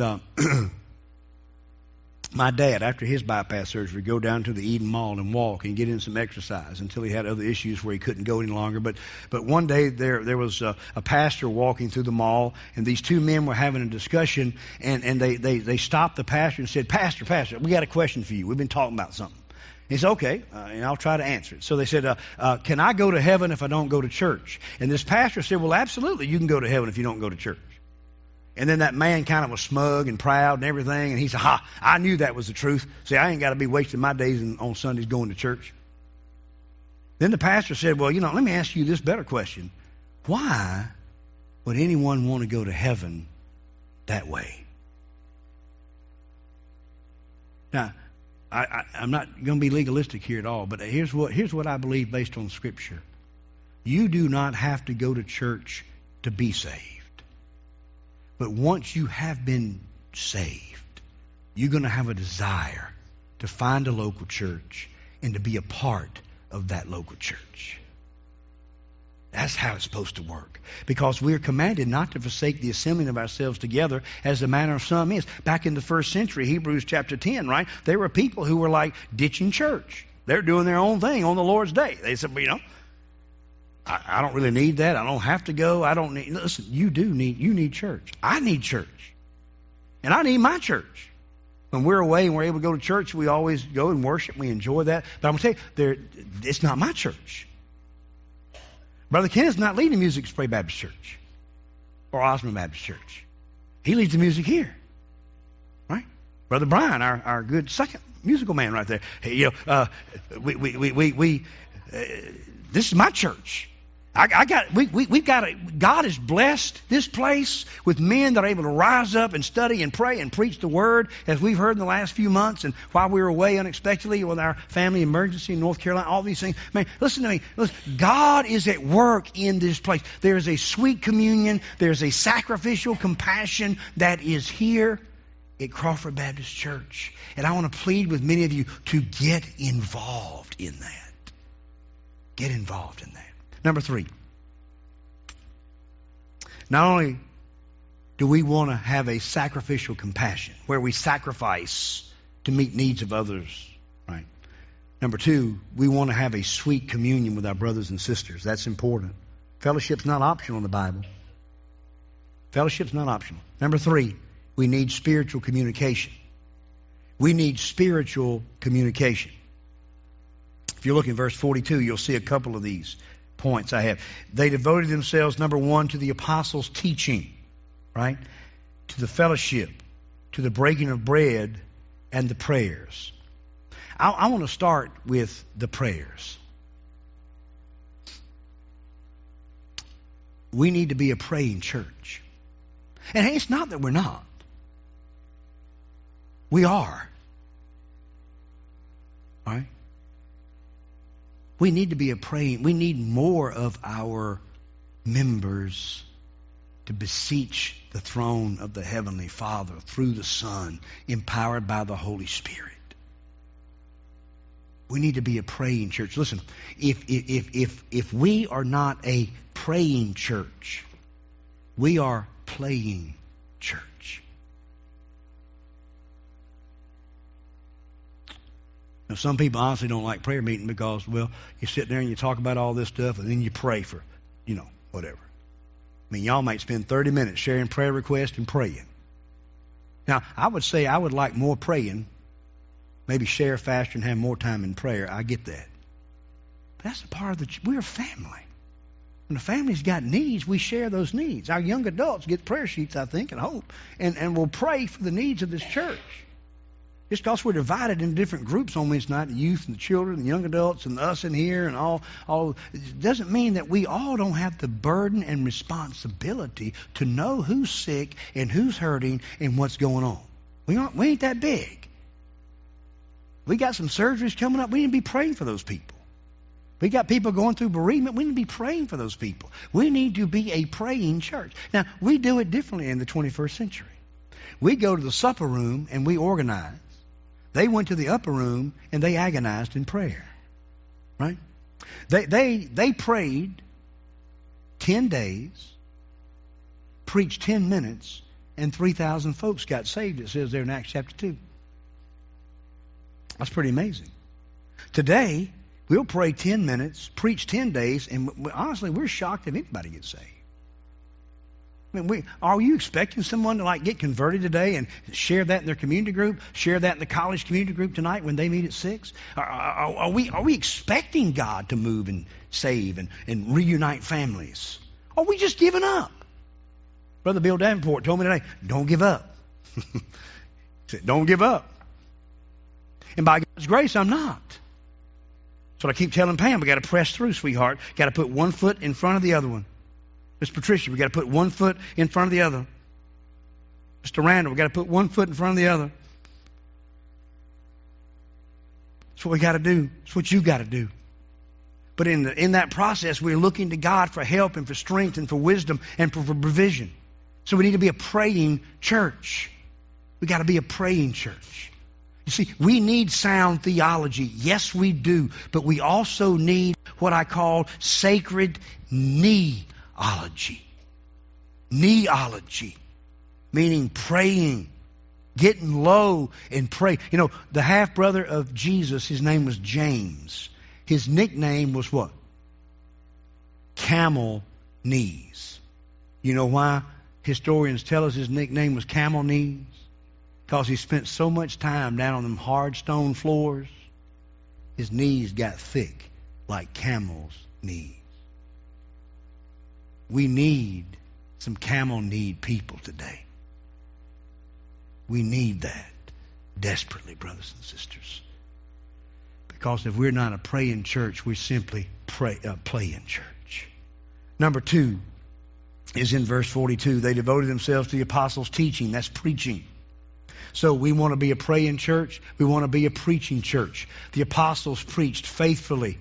my dad, after his bypass surgery, would go down to the Eden Mall and walk and get in some exercise until he had other issues where he couldn't go any longer. But one day there was a pastor walking through the mall, and these two men were having a discussion, and they stopped the pastor and said, Pastor, we got a question for you. We've been talking about something. He said, okay, and I'll try to answer it. So they said, can I go to heaven if I don't go to church? And this pastor said, well, absolutely, you can go to heaven if you don't go to church. And then that man kind of was smug and proud and everything. And he said, I knew that was the truth. See, I ain't got to be wasting my days on Sundays going to church. Then the pastor said, well, let me ask you this better question. Why would anyone want to go to heaven that way? Now, I'm not going to be legalistic here at all, but here's what I believe based on Scripture. You do not have to go to church to be saved. But once you have been saved, you're going to have a desire to find a local church and to be a part of that local church. That's how it's supposed to work. Because we're commanded not to forsake the assembling of ourselves together as the manner of some is. Back in the first century, Hebrews chapter 10, right? There were people who were like ditching church. They're doing their own thing on the Lord's day. They said, I don't really need that. I don't have to go. I don't need. Listen, you need church. I need church. And I need my church. When we're away and we're able to go to church, we always go and worship. We enjoy that. But I'm going to tell you, it's not my church. Brother Ken is not leading music at Spray Baptist Church or Osmond Baptist Church. He leads the music here. Right? Brother Brian, our good second musical man right there. Hey, this is my church. We've got God has blessed this place with men that are able to rise up and study and pray and preach the Word, as we've heard in the last few months, and while we were away unexpectedly with our family emergency in North Carolina, all these things. Man, listen to me. Listen, God is at work in this place. There is a sweet communion. There's a sacrificial compassion that is here at Crawford Baptist Church. And I want to plead with many of you to get involved in that. Get involved in that. Number 3, not only do we want to have a sacrificial compassion where we sacrifice to meet needs of others, right? Number 2, we want to have a sweet communion with our brothers and sisters. That's important. Fellowship's not optional in the Bible. Fellowship's not optional. Number 3, we need spiritual communication. We need spiritual communication. If you look in verse 42, you'll see a couple of these points I have. They devoted themselves, number 1, to the apostles' teaching, right? To the fellowship, to the breaking of bread, and the prayers. I want to start with the prayers. We need to be a praying church. And hey, it's not that we're not. We are. All right? We need to be a praying. We need more of our members to beseech the throne of the Heavenly Father through the Son, empowered by the Holy Spirit. We need to be a praying church. Listen, if we are not a praying church, we are playing church. Now, some people honestly don't like prayer meeting because, well, you sit there and you talk about all this stuff and then you pray for, whatever. I mean, y'all might spend 30 minutes sharing prayer requests and praying. Now, I would say I would like more praying, maybe share faster and have more time in prayer. I get that. But that's a part of we're a family. When the family's got needs, we share those needs. Our young adults get prayer sheets, I think, and hope, and we'll pray for the needs of this church. Just because we're divided into different groups on Wednesday night, the youth and the children, the young adults and us in here and all it doesn't mean that we all don't have the burden and responsibility to know who's sick and who's hurting and what's going on. We ain't that big. We got some surgeries coming up. We need to be praying for those people. We got people going through bereavement. We need to be praying for those people. We need to be a praying church. Now, we do it differently in the 21st century. We go to the supper room and we organize. They went to the upper room and they agonized in prayer. Right? They prayed 10 days, preached 10 minutes, and 3,000 folks got saved, it says there in Acts chapter 2. That's pretty amazing. Today, we'll pray 10 minutes, preach 10 days, and honestly, we're shocked if anybody gets saved. I mean, are you expecting someone to get converted today and share that in their community group, share that in the college community group tonight when they meet at 6? Are we expecting God to move and save and reunite families? Or are we just giving up? Brother Bill Davenport told me today, don't give up. He said, don't give up. And by God's grace, I'm not. So I keep telling Pam, we got to press through, sweetheart. Got to put one foot in front of the other one. Miss Patricia, we got to put one foot in front of the other. Mr. Randall, we got to put one foot in front of the other. That's what we got to do. That's what you got to do. But in that process, we're looking to God for help and for strength and for wisdom and for provision. So we need to be a praying church. We got to be a praying church. You see, we need sound theology. Yes, we do. But we also need what I call sacred neology. Neology, meaning praying, getting low and pray. The half-brother of Jesus, his name was James. His nickname was what? camel knees. You know why historians tell us his nickname was Camel Knees? Because he spent so much time down on them hard stone floors, his knees got thick like camel's knees. We need some camel-kneed people today. We need that desperately, brothers and sisters. Because if we're not a praying church, we simply playing church. Number 2 is in verse 42. They devoted themselves to the apostles' teaching. That's preaching. So we want to be a praying church. We want to be a preaching church. The apostles preached faithfully,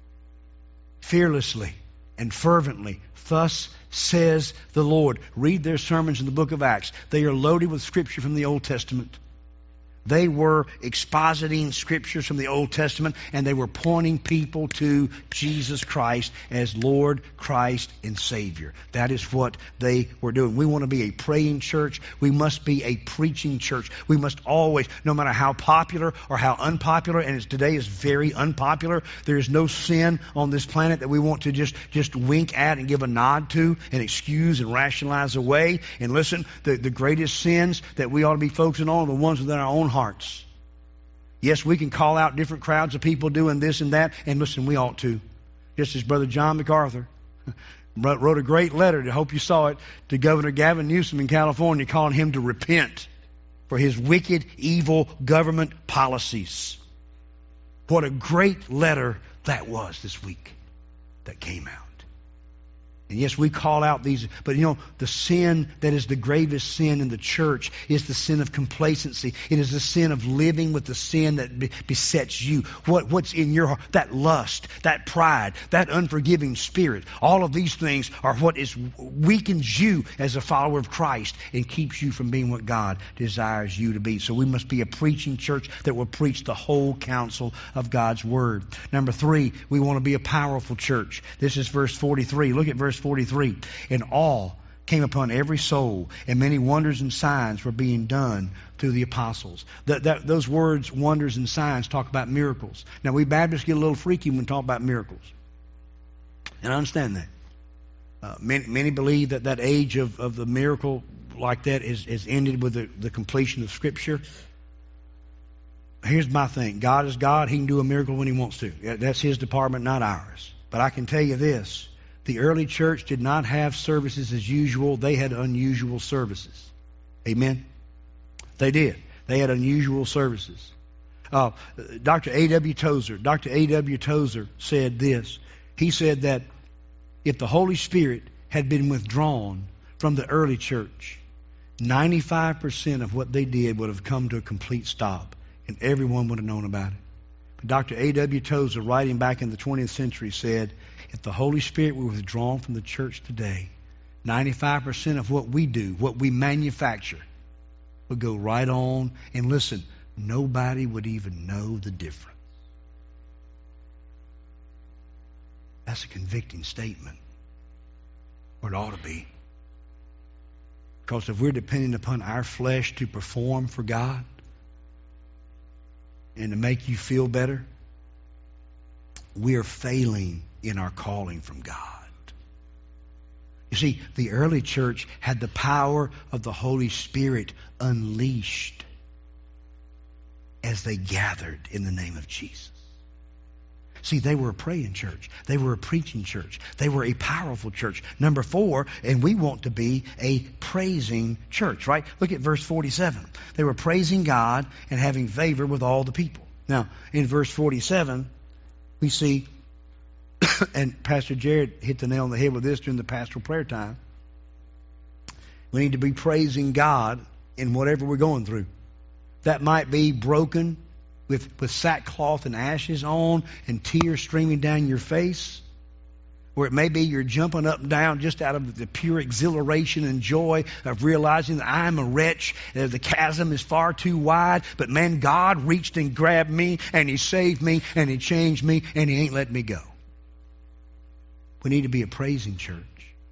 fearlessly, and fervently. Thus says the Lord. Read their sermons in the book of Acts. They are loaded with scripture from the Old Testament. They were expositing scriptures from the Old Testament, and they were pointing people to Jesus Christ as Lord, Christ, and Savior. That is what they were doing. We want to be a praying church. We must be a preaching church. We must always, no matter how popular or how unpopular, and today is very unpopular, there is no sin on this planet that we want to just wink at and give a nod to and excuse and rationalize away. And listen, the greatest sins that we ought to be focusing on are the ones within our own hearts. Yes, we can call out different crowds of people doing this and that, and listen, we ought to. Just as Brother John MacArthur wrote a great letter, I hope you saw it, to Governor Gavin Newsom in California, calling him to repent for his wicked, evil government policies. What a great letter that was this week that came out. And yes, we call out these, but you know, the sin that is the gravest sin in the church is the sin of complacency. It is the sin of living with the sin that besets you. What's in your heart? That lust, that pride, that unforgiving spirit. All of these things are what weakens you as a follower of Christ and keeps you from being what God desires you to be. So we must be a preaching church that will preach the whole counsel of God's Word. Number 3, we want to be a powerful church. This is verse 43. Look at verse 43. And awe came upon every soul, and many wonders and signs were being done through the apostles. Those words, wonders and signs, talk about miracles. Now, we Baptists get a little freaky when we talk about miracles. And I understand that. Many believe that age of the miracle like that is ended with the completion of Scripture. Here's my thing. God is God. He can do a miracle when He wants to. That's His department, not ours. But I can tell you this. The early church did not have services as usual. They had unusual services. Amen? They did. They had unusual services. Dr. A.W. Tozer said this. He said that if the Holy Spirit had been withdrawn from the early church, 95% of what they did would have come to a complete stop, and everyone would have known about it. But Dr. A.W. Tozer, writing back in the 20th century, said, if the Holy Spirit were withdrawn from the church today, 95% of what we do, what we manufacture, would go right on. And listen, nobody would even know the difference. That's a convicting statement. Or it ought to be. Because if we're depending upon our flesh to perform for God and to make you feel better, we are failing in our calling from God. You see, the early church had the power of the Holy Spirit unleashed as they gathered in the name of Jesus. See, they were a praying church. They were a preaching church. They were a powerful church. Number 4, and we want to be a praising church, right? Look at verse 47. They were praising God and having favor with all the people. Now, in verse 47, we see, and Pastor Jared hit the nail on the head with this during the pastoral prayer time, we need to be praising God in whatever we're going through. That might be broken with sackcloth and ashes on and tears streaming down your face. Or it may be you're jumping up and down just out of the pure exhilaration and joy of realizing that I'm a wretch, that the chasm is far too wide, but man, God reached and grabbed me and He saved me and He changed me and He ain't let me go. We need to be a praising church.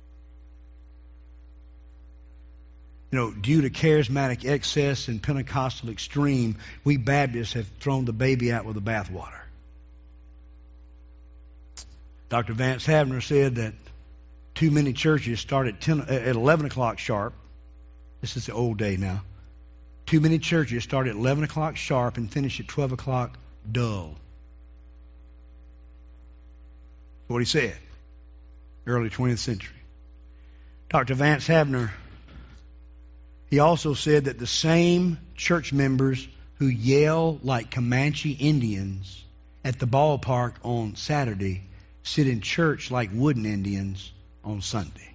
You know, due to charismatic excess and Pentecostal extreme, we Baptists have thrown the baby out with the bathwater. Dr. Vance Havner said that Too many churches start at 11 o'clock sharp. This is the old day now. Too many churches start at 11 o'clock sharp and finish at 12 o'clock dull. That's what he said. Early 20th century. Dr. Vance Havner, he also said that the same church members who yell like Comanche Indians at the ballpark on Saturday sit in church like wooden Indians on Sunday.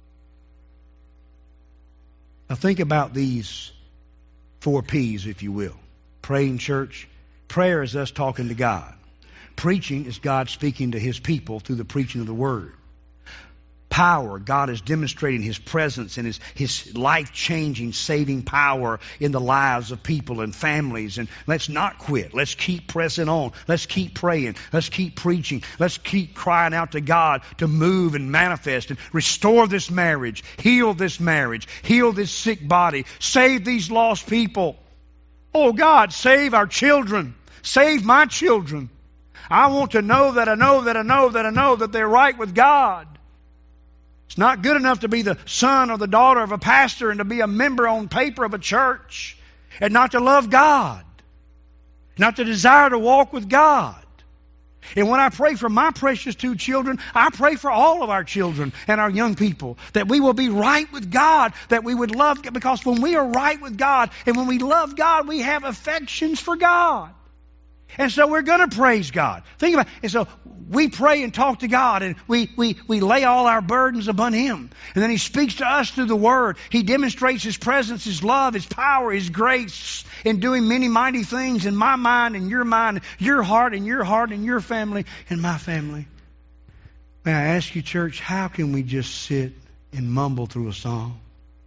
Now think about these 4 P's, if you will. Praying church. Prayer is us talking to God. Preaching is God speaking to His people through the preaching of the Word. Power, God is demonstrating His presence and His life-changing, saving power in the lives of people and families. And let's not quit. Let's keep pressing on. Let's keep praying. Let's keep preaching. Let's keep crying out to God to move and manifest and restore this marriage, heal this sick body, save these lost people. Oh God, save our children. Save my children. I want to know that they're right with God. It's not good enough to be the son or the daughter of a pastor and to be a member on paper of a church and not to love God, not to desire to walk with God. And when I pray for my precious 2 children, I pray for all of our children and our young people that we will be right with God, that we would love God. Because when we are right with God and when we love God, we have affections for God. And so we're going to praise God. Think about it. And so we pray and talk to God and we lay all our burdens upon Him. And then He speaks to us through the Word. He demonstrates His presence, His love, His power, His grace in doing many mighty things in my mind and your mind, your heart and your family and my family. May I ask you, church, how can we just sit and mumble through a song?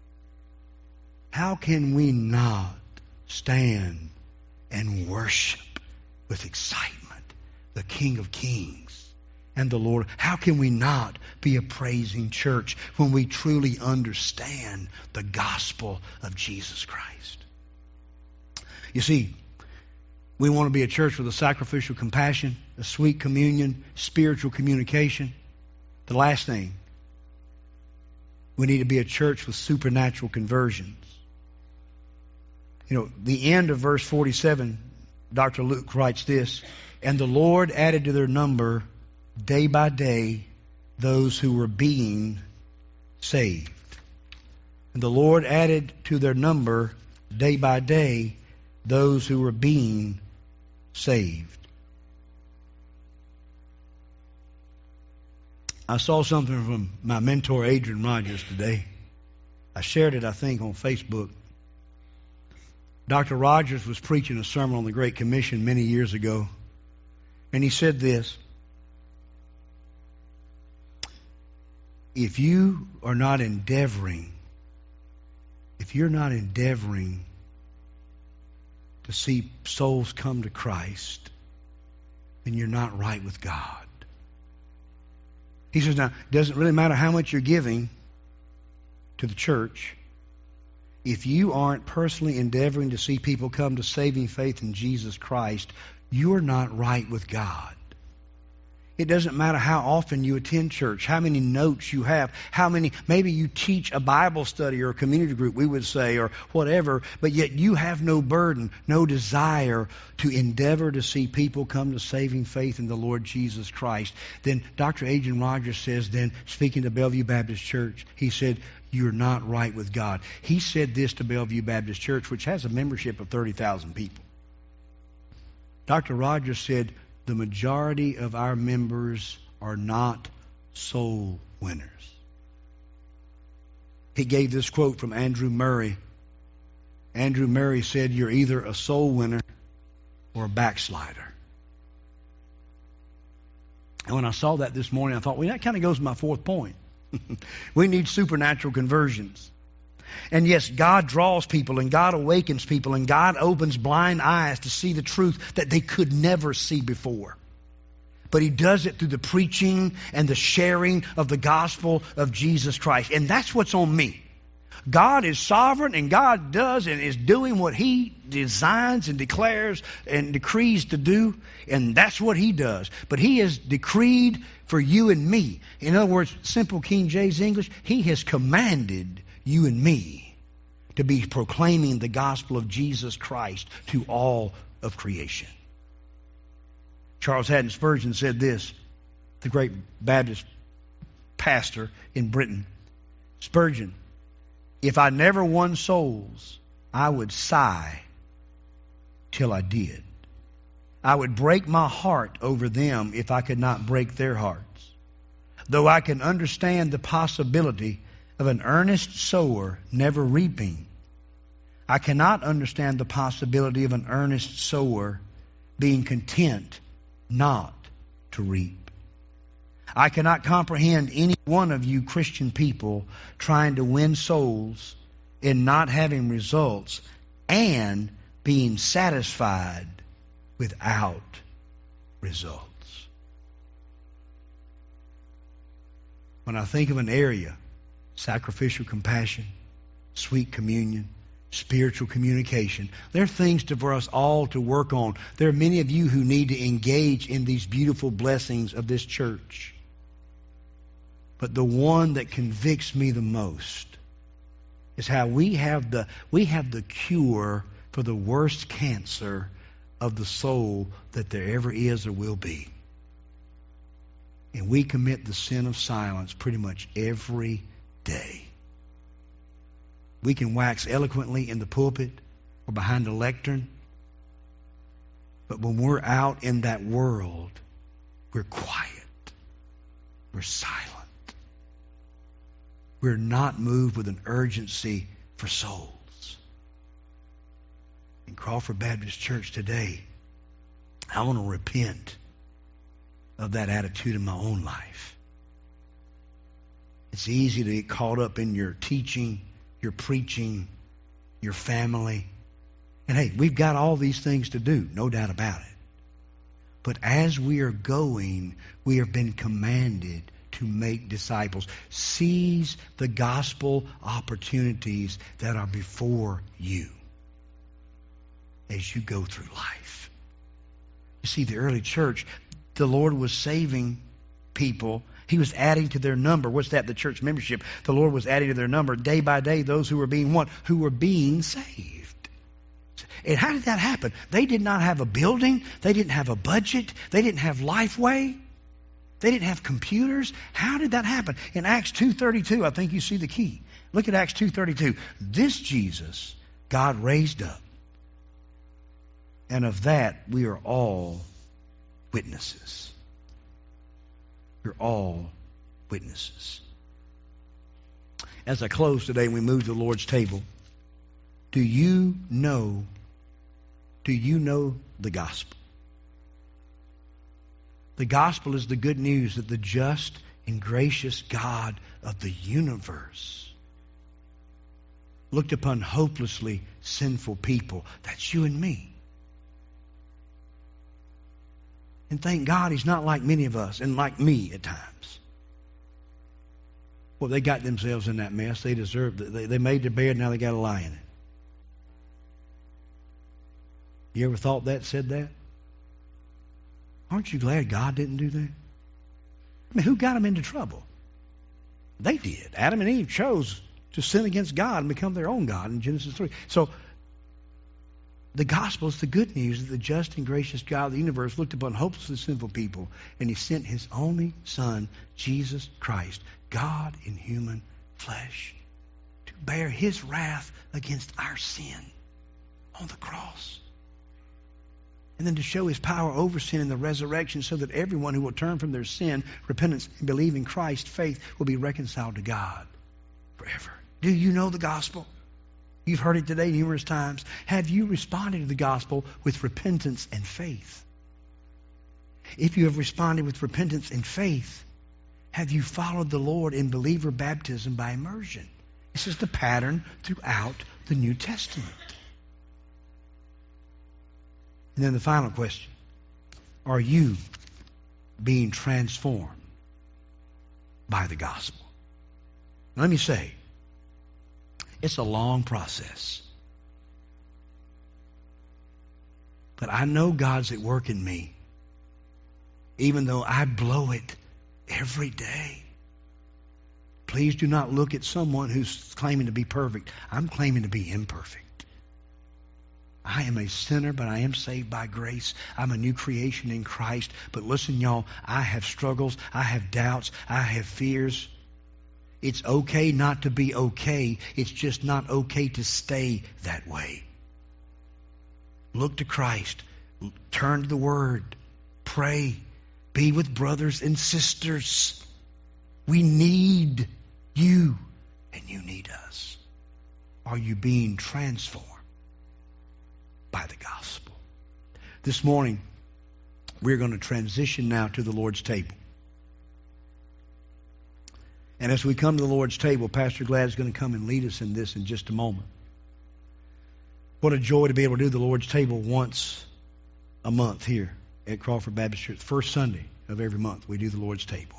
How can we not stand and worship with excitement the King of Kings and the Lord? How can we not be a praising church when we truly understand the gospel of Jesus Christ? You see, we want to be a church with a sacrificial compassion, a sweet communion, spiritual communication. The last thing, we need to be a church with supernatural conversions. You know, the end of verse 47, Dr. Luke writes this, and the Lord added to their number day by day those who were being saved. And the Lord added to their number day by day those who were being saved. I saw something from my mentor Adrian Rogers today. I shared it, I think, on Facebook. Dr. Rogers was preaching a sermon on the Great Commission many years ago, and he said this: if you're not endeavoring to see souls come to Christ, then you're not right with God. He says, now, it doesn't really matter how much you're giving to the church. If you aren't personally endeavoring to see people come to saving faith in Jesus Christ, you're not right with God. It doesn't matter how often you attend church, how many notes you have, maybe you teach a Bible study or a community group, we would say, or whatever, but yet you have no burden, no desire to endeavor to see people come to saving faith in the Lord Jesus Christ. Then Dr. Adrian Rogers says, then, speaking to Bellevue Baptist Church, he said, you're not right with God. He said this to Bellevue Baptist Church, which has a membership of 30,000 people. Dr. Rogers said, the majority of our members are not soul winners. He gave this quote from Andrew Murray. Andrew Murray said, you're either a soul winner or a backslider. And when I saw that this morning, I thought, well, that kind of goes to my fourth point. We need supernatural conversions. And yes, God draws people and God awakens people and God opens blind eyes to see the truth that they could never see before. But He does it through the preaching and the sharing of the gospel of Jesus Christ. And that's what's on me. God is sovereign, and God does and is doing what He designs and declares and decrees to do, and that's what He does. But He has decreed for you and me. In other words, simple King James English, He has commanded you and me to be proclaiming the gospel of Jesus Christ to all of creation. Charles Haddon Spurgeon said this, the great Baptist pastor in Britain. Spurgeon, if I never won souls, I would sigh till I did. I would break my heart over them if I could not break their hearts. Though I can understand the possibility of an earnest sower never reaping, I cannot understand the possibility of an earnest sower being content not to reap. I cannot comprehend any one of you Christian people trying to win souls and not having results and being satisfied without results. When I think of an area, sacrificial compassion, sweet communion, spiritual communication, there are things for us all to work on. There are many of you who need to engage in these beautiful blessings of this church. But the one that convicts me the most is how we have the cure for the worst cancer of the soul that there ever is or will be. And we commit the sin of silence pretty much every day. We can wax eloquently in the pulpit or behind a lectern, but when we're out in that world, we're quiet. We're silent. We're not moved with an urgency for souls. In Crawford Baptist Church today, I want to repent of that attitude in my own life. It's easy to get caught up in your teaching, your preaching, your family. And hey, we've got all these things to do, no doubt about it. But as we are going, we have been commanded to make disciples. Seize the gospel opportunities that are before you as you go through life. You see, the early church, the Lord was saving people. He was adding to their number. What's that? The church membership. The Lord was adding to their number day by day those who were being what? Who were being saved. And how did that happen? They did not have a building. They didn't have a budget. They didn't have Lifeway. They didn't have computers. How did that happen? In Acts 2:32, I think you see the key. Look at Acts 2:32. This Jesus God raised up. And of that we are all witnesses. We're all witnesses. As I close today and we move to the Lord's table, do you know the gospel? The gospel is the good news that the just and gracious God of the universe looked upon hopelessly sinful people. That's you and me. And thank God He's not like many of us and like me at times. Well, they got themselves in that mess. They deserved it. They made their bed, now they got to lie in it. You ever thought that, said that? Aren't you glad God didn't do that? I mean, who got them into trouble? They did. Adam and Eve chose to sin against God and become their own God in Genesis 3. So, the gospel is the good news that the just and gracious God of the universe looked upon hopelessly sinful people, and He sent His only Son, Jesus Christ, God in human flesh, to bear His wrath against our sin on the cross. And then to show His power over sin in the resurrection so that everyone who will turn from their sin, repentance, and believe in Christ's faith will be reconciled to God forever. Do you know the gospel? You've heard it today numerous times. Have you responded to the gospel with repentance and faith? If you have responded with repentance and faith, have you followed the Lord in believer baptism by immersion? This is the pattern throughout the New Testament. And then the final question. Are you being transformed by the gospel? Now, let me say, It's a long process. But I know God's at work in me, even though I blow it every day. Please do not look at someone who's claiming to be perfect. I'm claiming to be imperfect. I am a sinner, but I am saved by grace. I'm a new creation in Christ. But listen, y'all, I have struggles. I have doubts. I have fears. It's okay not to be okay. It's just not okay to stay that way. Look to Christ. Turn to the Word. Pray. Be with brothers and sisters. We need you, and you need us. Are you being transformed by the gospel? This morning, we're going to transition now to the Lord's table. And as we come to the Lord's table, Pastor Glad is going to come and lead us in this in just a moment. What a joy to be able to do the Lord's table once a month here at Crawford Baptist Church. First Sunday of every month, we do the Lord's table.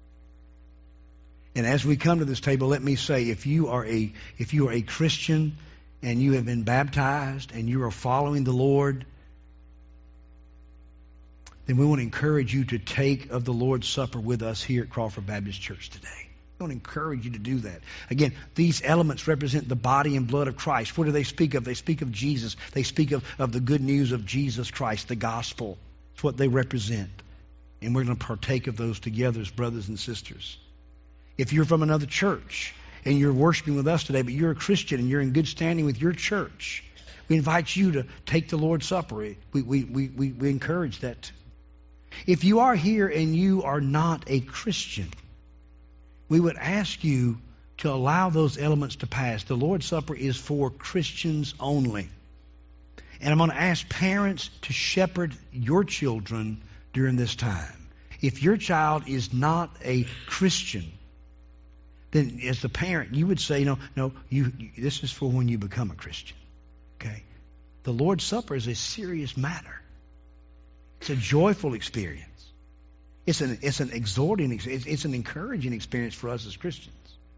And as we come to this table, let me say, if you are a Christian and you have been baptized and you are following the Lord, then we want to encourage you to take of the Lord's Supper with us here at Crawford Baptist Church today. I want to encourage you to do that. Again, these elements represent the body and blood of Christ. What do they speak of? They speak of Jesus. They speak of the good news of Jesus Christ, the gospel. It's what they represent. And we're going to partake of those together as brothers and sisters. If you're from another church and you're worshiping with us today, but you're a Christian and you're in good standing with your church, we invite you to take the Lord's Supper. We encourage that. If you are here and you are not a Christian, we would ask you to allow those elements to pass. The Lord's Supper is for Christians only. And I'm going to ask parents to shepherd your children during this time. If your child is not a Christian, then as the parent, you would say, no, this is for when you become a Christian. Okay? The Lord's Supper is a serious matter. It's a joyful experience. It's an exhorting, it's an encouraging experience for us as Christians.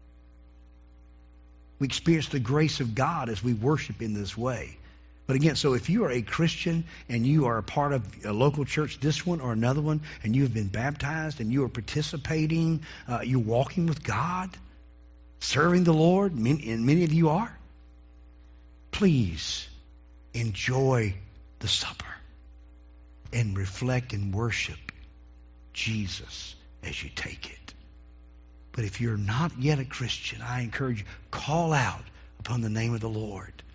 We experience the grace of God as we worship in this way. But again, so if you are a Christian and you are a part of a local church, this one or another one, and you have been baptized and you are participating, you're walking with God, serving the Lord, and many of you are, please enjoy the supper and reflect and worship Jesus as you take it. But if you're not yet a Christian, I encourage you, call out upon the name of the Lord.